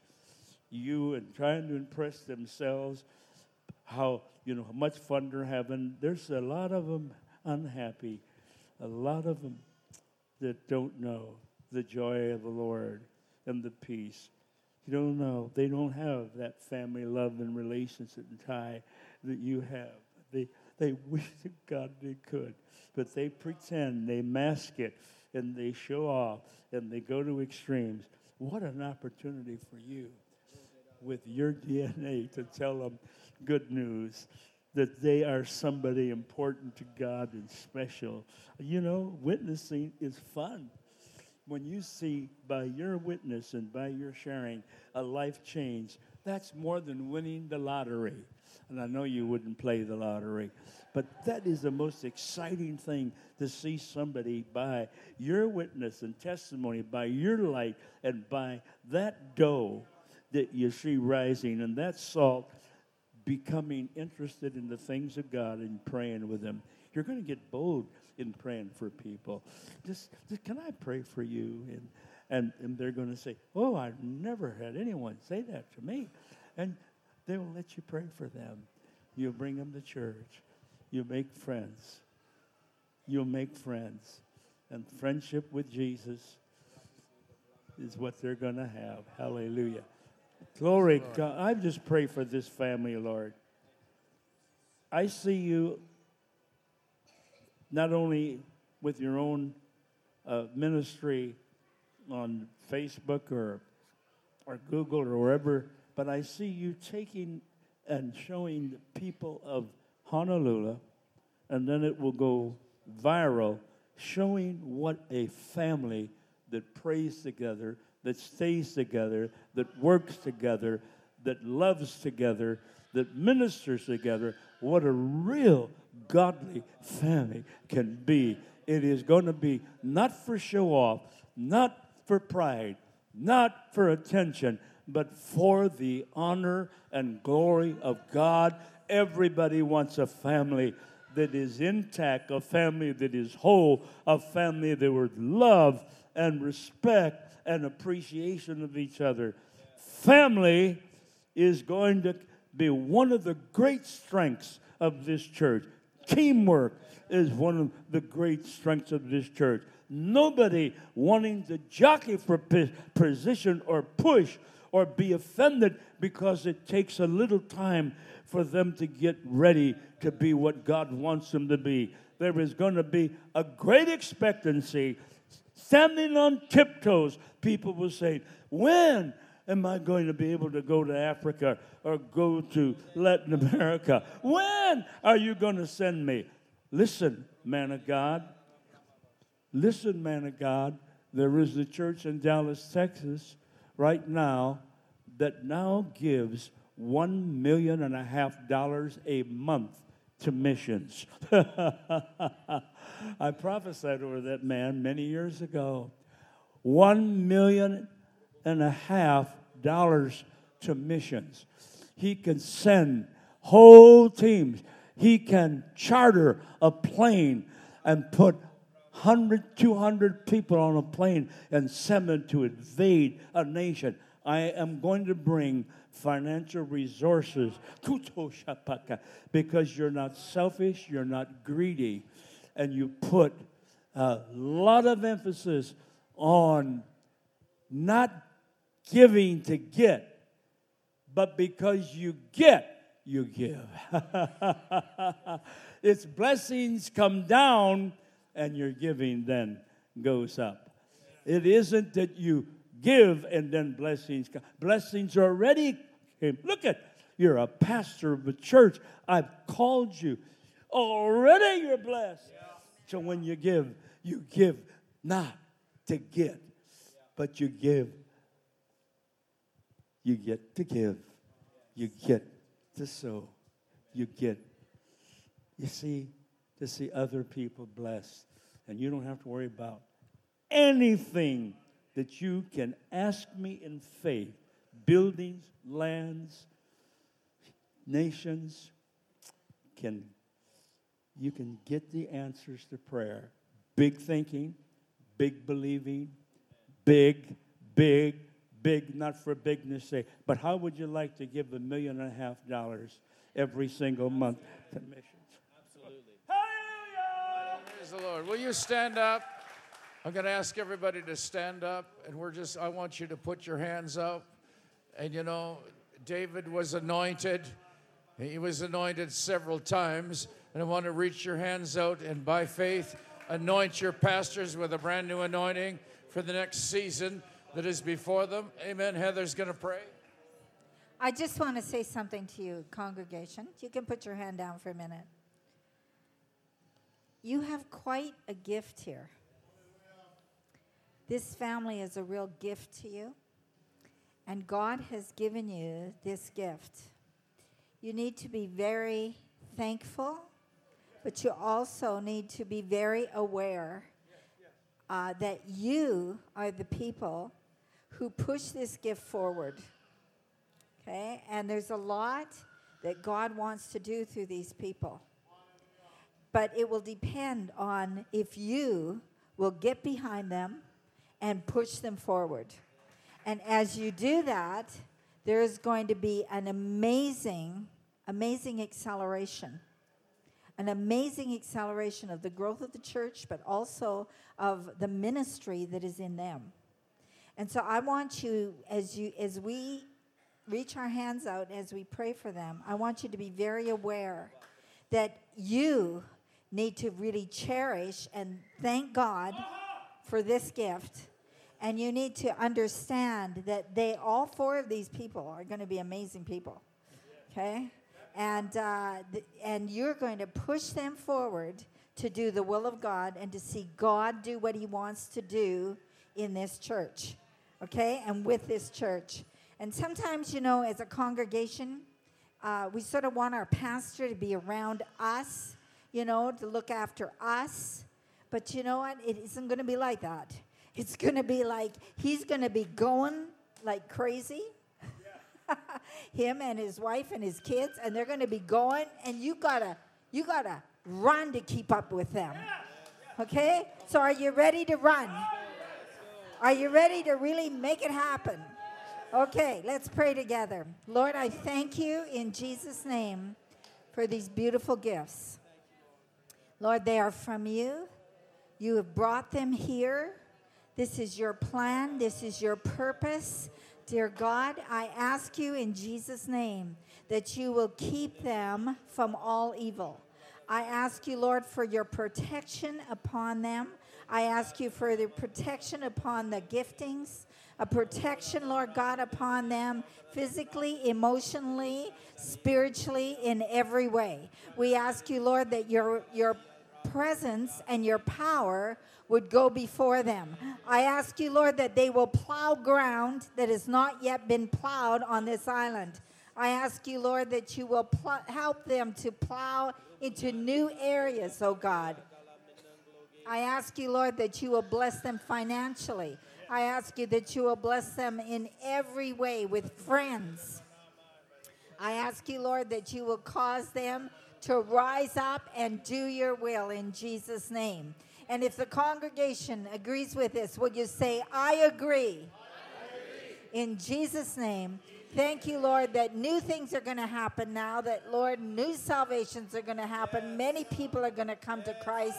you and trying to impress themselves, how, you know, how much fun they're having. There's a lot of them unhappy, a lot of them that don't know the joy of the Lord and the peace. You don't know. They don't have that family love and relationship and tie that you have. They they wish to God they could, but they pretend, they mask it, and they show off, and they go to extremes. What an opportunity for you with your D N A to tell them good news, that they are somebody important to God and special. You know, witnessing is fun. When you see by your witness and by your sharing a life change, that's more than winning the lottery. And I know you wouldn't play the lottery, but that is the most exciting thing, to see somebody by your witness and testimony, by your light, and by that dough that you see rising and that salt becoming interested in the things of God and praying with them. You're going to get bold in praying for people. Just, just can I pray for you? And, and, and they're going to say, oh, I've never had anyone say that to me. And they will let you pray for them. You'll bring them to church. You'll make friends. You'll make friends. And friendship with Jesus is what they're going to have. Hallelujah. Glory to God. I just pray for this family, Lord. I see you not only with your own uh, ministry on Facebook or or Google or wherever, but I see you taking and showing the people of Honolulu, and then it will go viral, showing what a family that prays together, that stays together, that works together, that loves together, that ministers together, what a real godly family can be. It is going to be not for show off, not for pride, not for attention, but for the honor and glory of God. Everybody wants a family that is intact, a family that is whole, a family that with love and respect and appreciation of each other. Family is going to be one of the great strengths of this church. Teamwork is one of the great strengths of this church. Nobody wanting to jockey for position or push or be offended because it takes a little time for them to get ready to be what God wants them to be. There is going to be a great expectancy. Standing on tiptoes, people will say, when am I going to be able to go to Africa or go to Latin America? When are you going to send me? Listen, man of God. Listen, man of God. There is a church in Dallas, Texas, right now that now gives one million and a half dollars a month to missions. I prophesied over that man many years ago. One million and a half dollars to missions. He can send whole teams. He can charter a plane and put one hundred, two hundred people on a plane and send them to invade a nation. I am going to bring financial resources because you're not selfish, you're not greedy, and you put a lot of emphasis on not giving to get, but because you get, you give. Its blessings come down and your giving then goes up. It isn't that you give and then blessings come. Blessings already came. Look at, you're a pastor of a church. I've called you. Already you're blessed. So when you give, you give not to get, but you give. You get to give. You get to sow. You get, you see, to see other people blessed. And you don't have to worry about anything that you can ask me in faith. Buildings, lands, nations, can you can get the answers to prayer. Big thinking, big believing, big, big, big, not for bigness sake, but how would you like to give a million and a half dollars every single month to missions? Absolutely. Hallelujah! Praise the Lord. Will you stand up? I'm going to ask everybody to stand up, and we're just, I want you to put your hands up. And you know, David was anointed. He was anointed several times. And I want to reach your hands out and by faith, anoint your pastors with a brand new anointing for the next season that is before them. Amen. Heather's going to pray. I just want to say something to you, congregation. You can put your hand down for a minute. You have quite a gift here. This family is a real gift to you. And God has given you this gift. You need to be very thankful, but you also need to be very aware uh, that you are the people who push this gift forward. Okay? And there's a lot that God wants to do through these people. But it will depend on if you will get behind them and push them forward. And as you do that, there is going to be an amazing, amazing acceleration. An amazing acceleration of the growth of the church, but also of the ministry that is in them. And so I want you, as you, as we reach our hands out, as we pray for them, I want you to be very aware that you need to really cherish and thank God for this gift. And you need to understand that they, all four of these people are going to be amazing people, okay? And uh, th- and you're going to push them forward to do the will of God and to see God do what he wants to do in this church, okay? And with this church. And sometimes, you know, as a congregation, uh, we sort of want our pastor to be around us, you know, to look after us. But you know what? It isn't going to be like that. It's going to be like he's going to be going like crazy. Yeah. Him and his wife and his kids, and they're going to be going, and you gotta you gotta run to keep up with them. Okay? So are you ready to run? Are you ready to really make it happen? Okay, let's pray together. Lord, I thank you in Jesus' name for these beautiful gifts. Lord, they are from you. You have brought them here. This is your plan. This is your purpose. Dear God, I ask you in Jesus' name that you will keep them from all evil. I ask you, Lord, for your protection upon them. I ask you for the protection upon the giftings, a protection, Lord God, upon them physically, emotionally, spiritually, in every way. We ask you, Lord, that your your presence and your power would go before them. I ask you, Lord, that they will plow ground that has not yet been plowed on this island. I ask you, Lord, that you will pl- help them to plow into new areas, oh God. I ask you, Lord, that you will bless them financially. I ask you that you will bless them in every way with friends. I ask you, Lord, that you will cause them to rise up and do your will in Jesus' name. And if the congregation agrees with this, will you say, I agree? I agree. In Jesus' name. Thank you, Lord, that new things are going to happen now, that, Lord, new salvations are going to happen. Many people are going to come to Christ.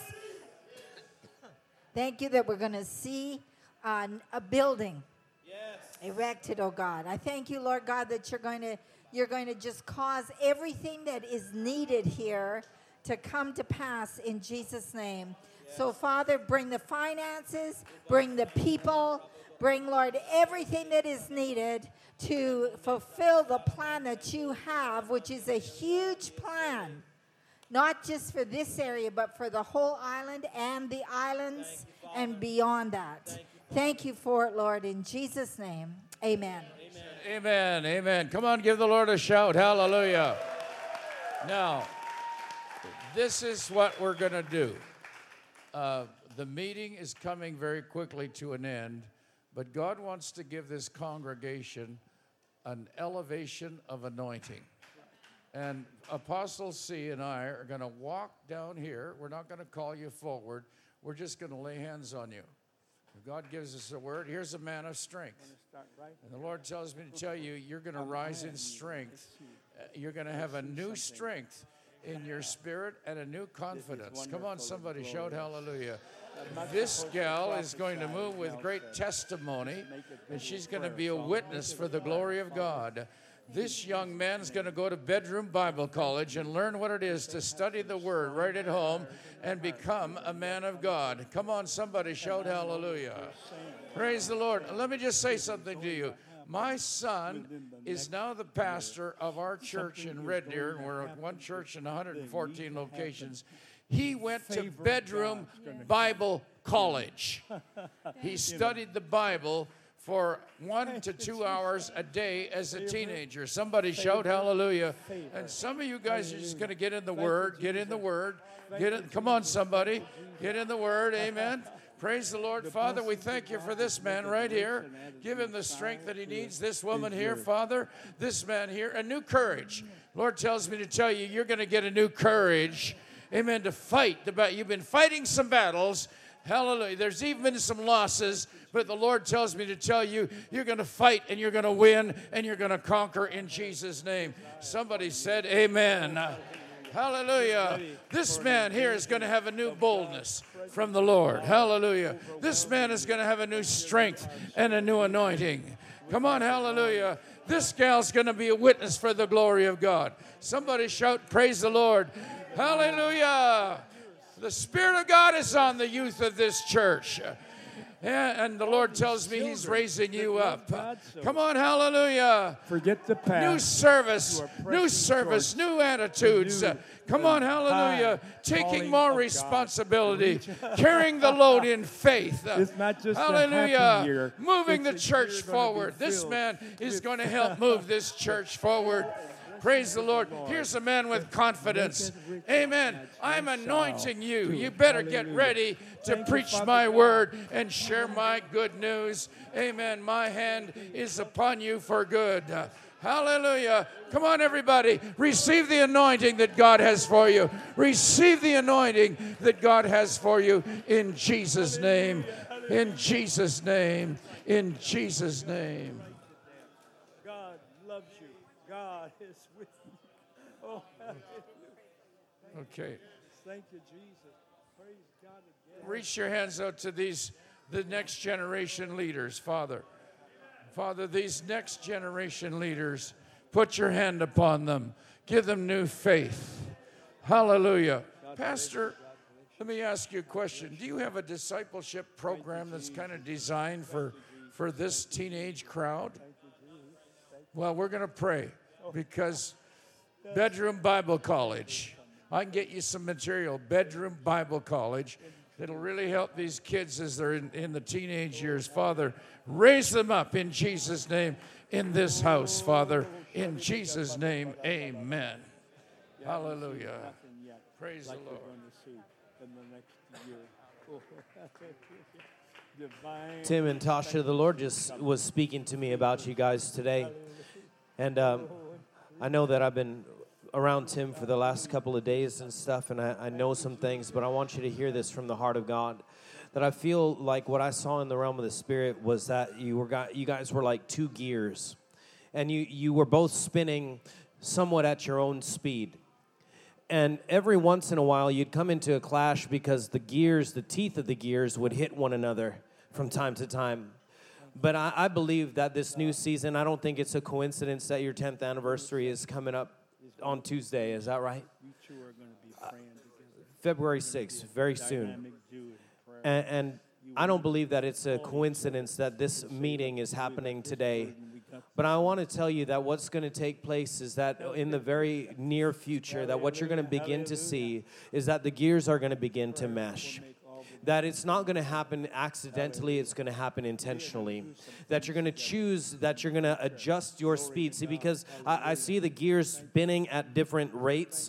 Thank you that we're going to see uh, a building yes. erected, oh God. I thank you, Lord God, that you're going to you're going to just cause everything that is needed here to come to pass in Jesus' name. Yes. So, Father, bring the finances, bring the people, bring, Lord, everything that is needed to fulfill the plan that you have, which is a huge plan. not just for this area, but for the whole island and the islands and beyond that. Thank you for it, Lord, in Jesus' name. Amen. Amen. Amen. Come on, give the Lord a shout. Hallelujah. Now, this is what we're going to do. Uh, the meeting is coming very quickly to an end, but God wants to give this congregation an elevation of anointing. And Apostle C and I are going to walk down here. We're not going to call you forward. We're just going to lay hands on you. If God gives us a word, here's a man of strength. And the Lord tells me to tell you, you're going to rise in strength. Uh, You're going to have a new strength in your spirit and a new confidence. Come on, somebody shout hallelujah. This gal is going to move with great testimony, and she's going to be a witness for the glory of God. This young man's going to go to Bedroom Bible College and learn what it is to study the Word right at home and become a man of God. Come on, somebody shout hallelujah. Praise the Lord. Let me just say something to you. My son is now the pastor of our church in Red Deer, and we're at one church in one hundred fourteen locations. He went to Bedroom Bible College. He studied the Bible for one to two hours a day as a teenager. Somebody shout hallelujah. And some of you guys are just going to get in the Word, get in the Word. Get in, come on, somebody. Get in the Word. Amen. Praise the Lord. Father, we thank you for this man right here. Give him the strength that he needs. This woman here, Father, this man here, a new courage. Lord tells me to tell you, you're going to get a new courage. Amen. To fight the battle. You've been fighting some battles. Hallelujah. There's even been some losses, but the Lord tells me to tell you, you're going to fight and you're going to win and you're going to conquer in Jesus' name. Somebody said amen. Hallelujah. This man here is going to have a new boldness from the Lord. Hallelujah. This man is going to have a new strength and a new anointing. Come on, hallelujah. This gal's going to be a witness for the glory of God. Somebody shout, praise the Lord. Hallelujah. The Spirit of God is on the youth of this church. And the Lord tells me He's raising you up. Come on, hallelujah. Forget the past. New service, new service, new attitudes. Come on, hallelujah. Taking more responsibility, carrying the load in faith. It's not just a Hallelujah. happy year. Moving It's the a year church gonna be forward. This filled man is with going to help move this church forward. Praise the Lord. Here's a man with confidence. Amen. I'm anointing you. You better get ready to preach my word and share my good news. Amen. My hand is upon you for good. Hallelujah. Come on, everybody. Receive the anointing that God has for you. Receive the anointing that God has for you in Jesus' name. In Jesus' name. In Jesus' name. God loves you. God is with you. Oh, Okay. thank you, Jesus. Praise God again. Reach your hands out to these, the next generation leaders, Father. Father, these next generation leaders, put your hand upon them. Give them new faith. Hallelujah. Pastor, let me ask you a question. Do you have a discipleship program that's kind of designed for, for this teenage crowd? Well, we're going to pray because Bedroom Bible College, I can get you some material, Bedroom Bible College. It'll really help these kids as they're in, in the teenage years. Father, raise them up in Jesus' name in this house, Father. In Jesus' name, amen. Hallelujah. Praise the Lord. Tim and Tasha, the Lord just was speaking to me about you guys today. And um, I know that I've been around Tim for the last couple of days and stuff, and I, I know some things, but I want you to hear this from the heart of God. That I feel like what I saw in the realm of the Spirit was that you were got, you guys were like two gears, and you, you were both spinning somewhat at your own speed. And every once in a while, you'd come into a clash because the gears, the teeth of the gears would hit one another from time to time. But I, I believe that this new season, I don't think it's a coincidence that your tenth anniversary is coming up on Tuesday. Is that right? Uh, February sixth, very soon. And, and I don't believe that it's a coincidence that this meeting is happening today. But I want to tell you that what's going to take place is that in the very near future, that what you're going to begin to see is that the gears are going to begin to mesh. That it's not going to happen accidentally, it's going to happen intentionally. That you're going to choose, that you're going to adjust your speed. See, because I, I see the gears spinning at different rates.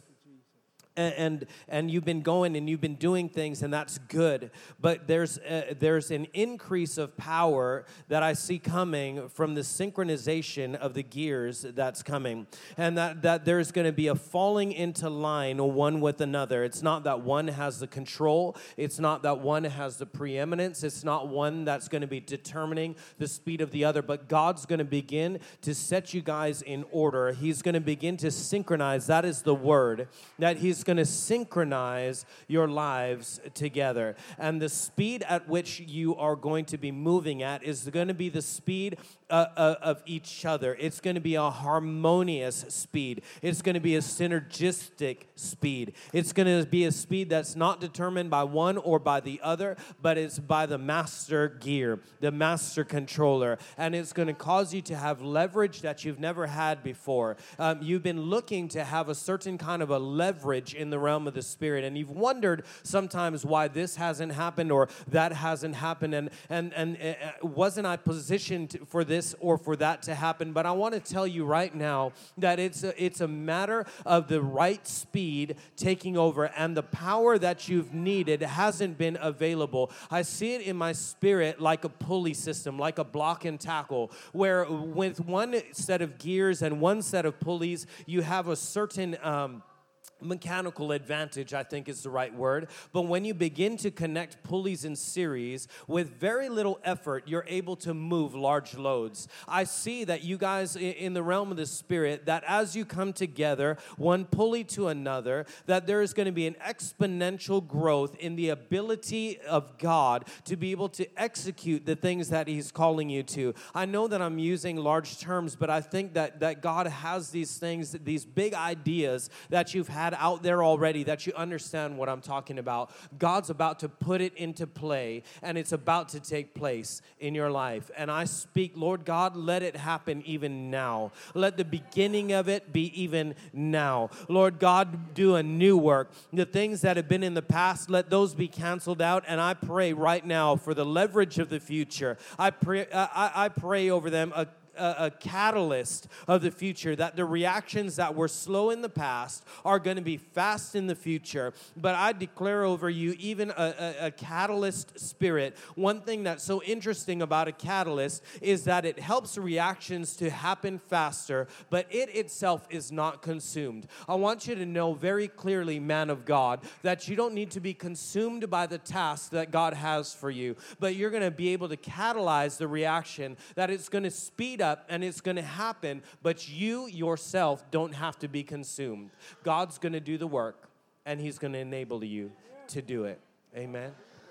And and you've been going and you've been doing things, and that's good. But there's uh, there's an increase of power that I see coming from the synchronization of the gears that's coming, and that that there's going to be a falling into line one with another. It's not that one has the control. It's not that one has the preeminence. It's not one that's going to be determining the speed of the other. But God's going to begin to set you guys in order. He's going to begin to synchronize. That is the word. That He's going to synchronize your lives together. And the speed at which you are going to be moving at is going to be the speed uh, uh, of each other. It's going to be a harmonious speed. It's going to be a synergistic speed. It's going to be a speed that's not determined by one or by the other, but it's by the master gear, the master controller. And it's going to cause you to have leverage that you've never had before. Um, you've been looking to have a certain kind of a leverage in the realm of the Spirit, and you've wondered sometimes why this hasn't happened or that hasn't happened, and and and uh, wasn't I positioned for this or for that to happen? But I want to tell you right now that it's a, it's a matter of the right speed taking over, and the power that you've needed hasn't been available. I see it in my spirit like a pulley system, like a block and tackle, where with one set of gears and one set of pulleys, you have a certain um, mechanical advantage, I think is the right word. But when you begin to connect pulleys in series, with very little effort, you're able to move large loads. I see that you guys in the realm of the Spirit, that as you come together, one pulley to another, that there is going to be an exponential growth in the ability of God to be able to execute the things that He's calling you to. I know that I'm using large terms, but I think that, that God has these things, these big ideas that you've had out there already, that you understand what I'm talking about. God's about to put it into play, and it's about to take place in your life. And I speak, Lord God, let it happen even now. Let the beginning of it be even now. Lord God, do a new work. The things that have been in the past, let those be canceled out. And I pray right now for the leverage of the future. I pray, I, I pray over them a A, a catalyst of the future, that the reactions that were slow in the past are going to be fast in the future. But I declare over you even a, a, a catalyst spirit. One thing that's so interesting about a catalyst is that it helps reactions to happen faster, but it itself is not consumed. I want you to know very clearly, man of God, that you don't need to be consumed by the task that God has for you, but you're going to be able to catalyze the reaction, that it's going to speed up and it's going to happen, but you yourself don't have to be consumed. God's going to do the work, and He's going to enable you to do it. Amen.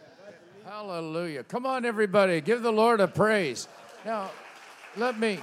Hallelujah. Come on, everybody. Give the Lord a praise. Now, let me,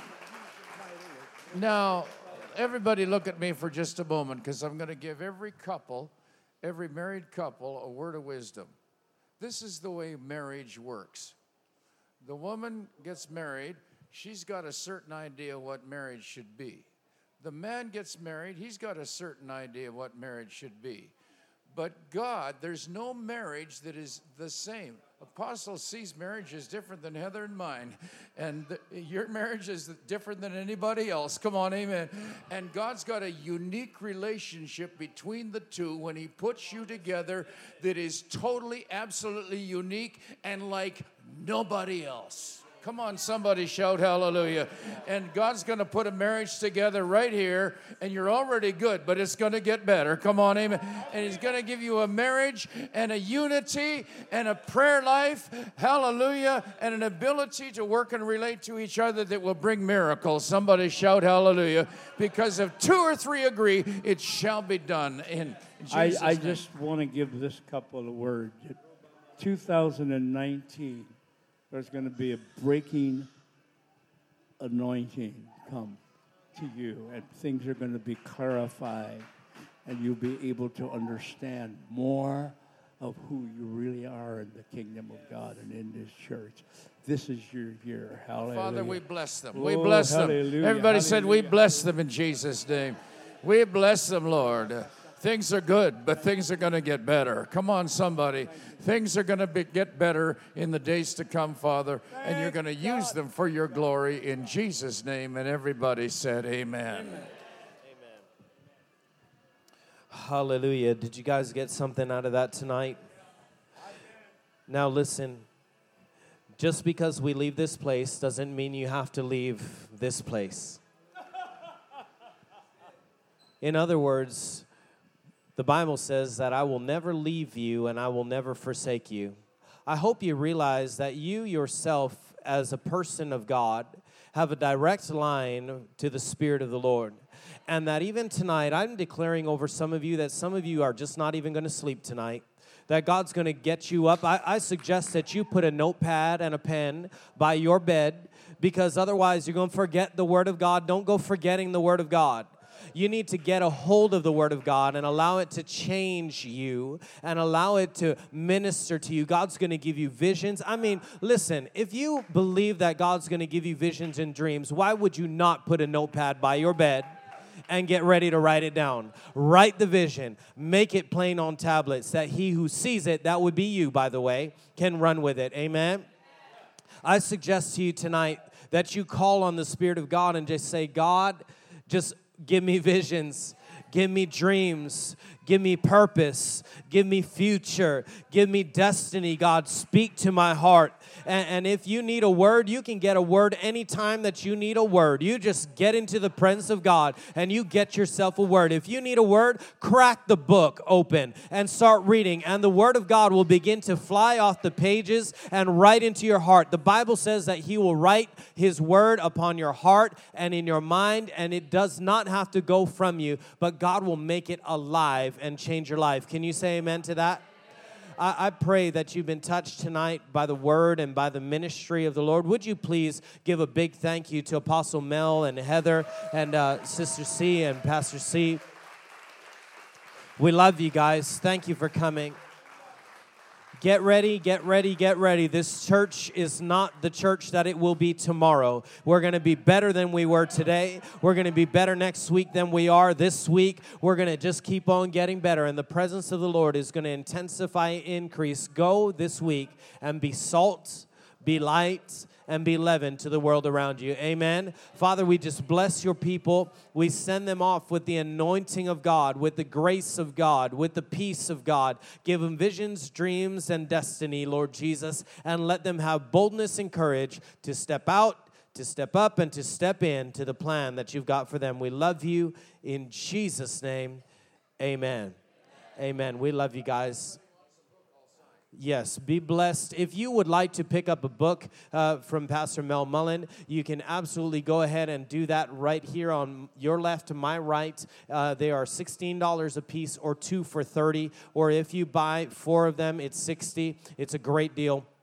now, everybody look at me for just a moment, because I'm going to give every couple, every married couple, a word of wisdom. This is the way marriage works. The woman gets married. She's got a certain idea what marriage should be. The man gets married. He's got a certain idea what marriage should be. But God, there's no marriage that is the same. Apostle sees marriage is different than Heather and mine. And the, your marriage is different than anybody else. Come on, amen. And God's got a unique relationship between the two when He puts you together that is totally, absolutely unique and like nobody else. Come on, somebody shout hallelujah. And God's going to put a marriage together right here, and you're already good, but it's going to get better. Come on, amen. And He's going to give you a marriage and a unity and a prayer life, hallelujah, and an ability to work and relate to each other that will bring miracles. Somebody shout hallelujah. Because if two or three agree, it shall be done in Jesus' I, I name. just want to give this couple of words. two thousand nineteen. There's going to be a breaking anointing come to you, and things are going to be clarified, and you'll be able to understand more of who you really are in the kingdom of God and in this church. This is your year. Hallelujah. Father, we bless them. We Oh, bless them. hallelujah, Everybody said, we hallelujah. bless them in Jesus' name. We bless them, Lord. Things are good, but things are going to get better. Come on, somebody. Things are going to be, get better in the days to come, Father, and you're going to use them for your glory in Jesus' name. And everybody said, amen. Hallelujah. Did you guys get something out of that tonight? Now listen, just because we leave this place doesn't mean you have to leave this place. In other words, the Bible says that I will never leave you and I will never forsake you. I hope you realize that you yourself, as a person of God, have a direct line to the Spirit of the Lord. And that even tonight, I'm declaring over some of you that some of you are just not even going to sleep tonight. That God's going to get you up. I, I suggest that you put a notepad and a pen by your bed, because otherwise you're going to forget the Word of God. Don't go forgetting the Word of God. You need to get a hold of the Word of God and allow it to change you and allow it to minister to you. God's going to give you visions. I mean, listen, if you believe that God's going to give you visions and dreams, why would you not put a notepad by your bed and get ready to write it down? Write the vision. Make it plain on tablets that he who sees it, that would be you, by the way, can run with it. Amen? I suggest to you tonight that you call on the Spirit of God and just say, God, just give me visions, give me dreams, give me purpose, give me future, give me destiny. God, speak to my heart. And, and if you need a word, you can get a word anytime that you need a word. You just get into the presence of God and you get yourself a word. If you need a word, crack the book open and start reading, and the Word of God will begin to fly off the pages and right into your heart. The Bible says that He will write His Word upon your heart and in your mind, and it does not have to go from you, but God will make it alive and change your life. Can you say amen to that? I, I pray that you've been touched tonight by the Word and by the ministry of the Lord. Would you please give a big thank you to Apostle Mel and Heather and uh, Sister C and Pastor C. We love you guys. Thank you for coming. Get ready, get ready, get ready. This church is not the church that it will be tomorrow. We're going to be better than we were today. We're going to be better next week than we are this week. We're going to just keep on getting better, and the presence of the Lord is going to intensify, increase. Go this week and be salt, be light, and be leaven to the world around you. Amen. Father, we just bless your people. We send them off with the anointing of God, with the grace of God, with the peace of God. Give them visions, dreams, and destiny, Lord Jesus, and let them have boldness and courage to step out, to step up, and to step in to the plan that you've got for them. We love you in Jesus' name. Amen. Amen. We love you guys. Yes, be blessed. If you would like to pick up a book uh, from Pastor Mel Mullen, you can absolutely go ahead and do that right here on your left to my right. Uh, they are sixteen dollars a piece, or two for thirty dollars. Or if you buy four of them, it's sixty dollars. It's a great deal.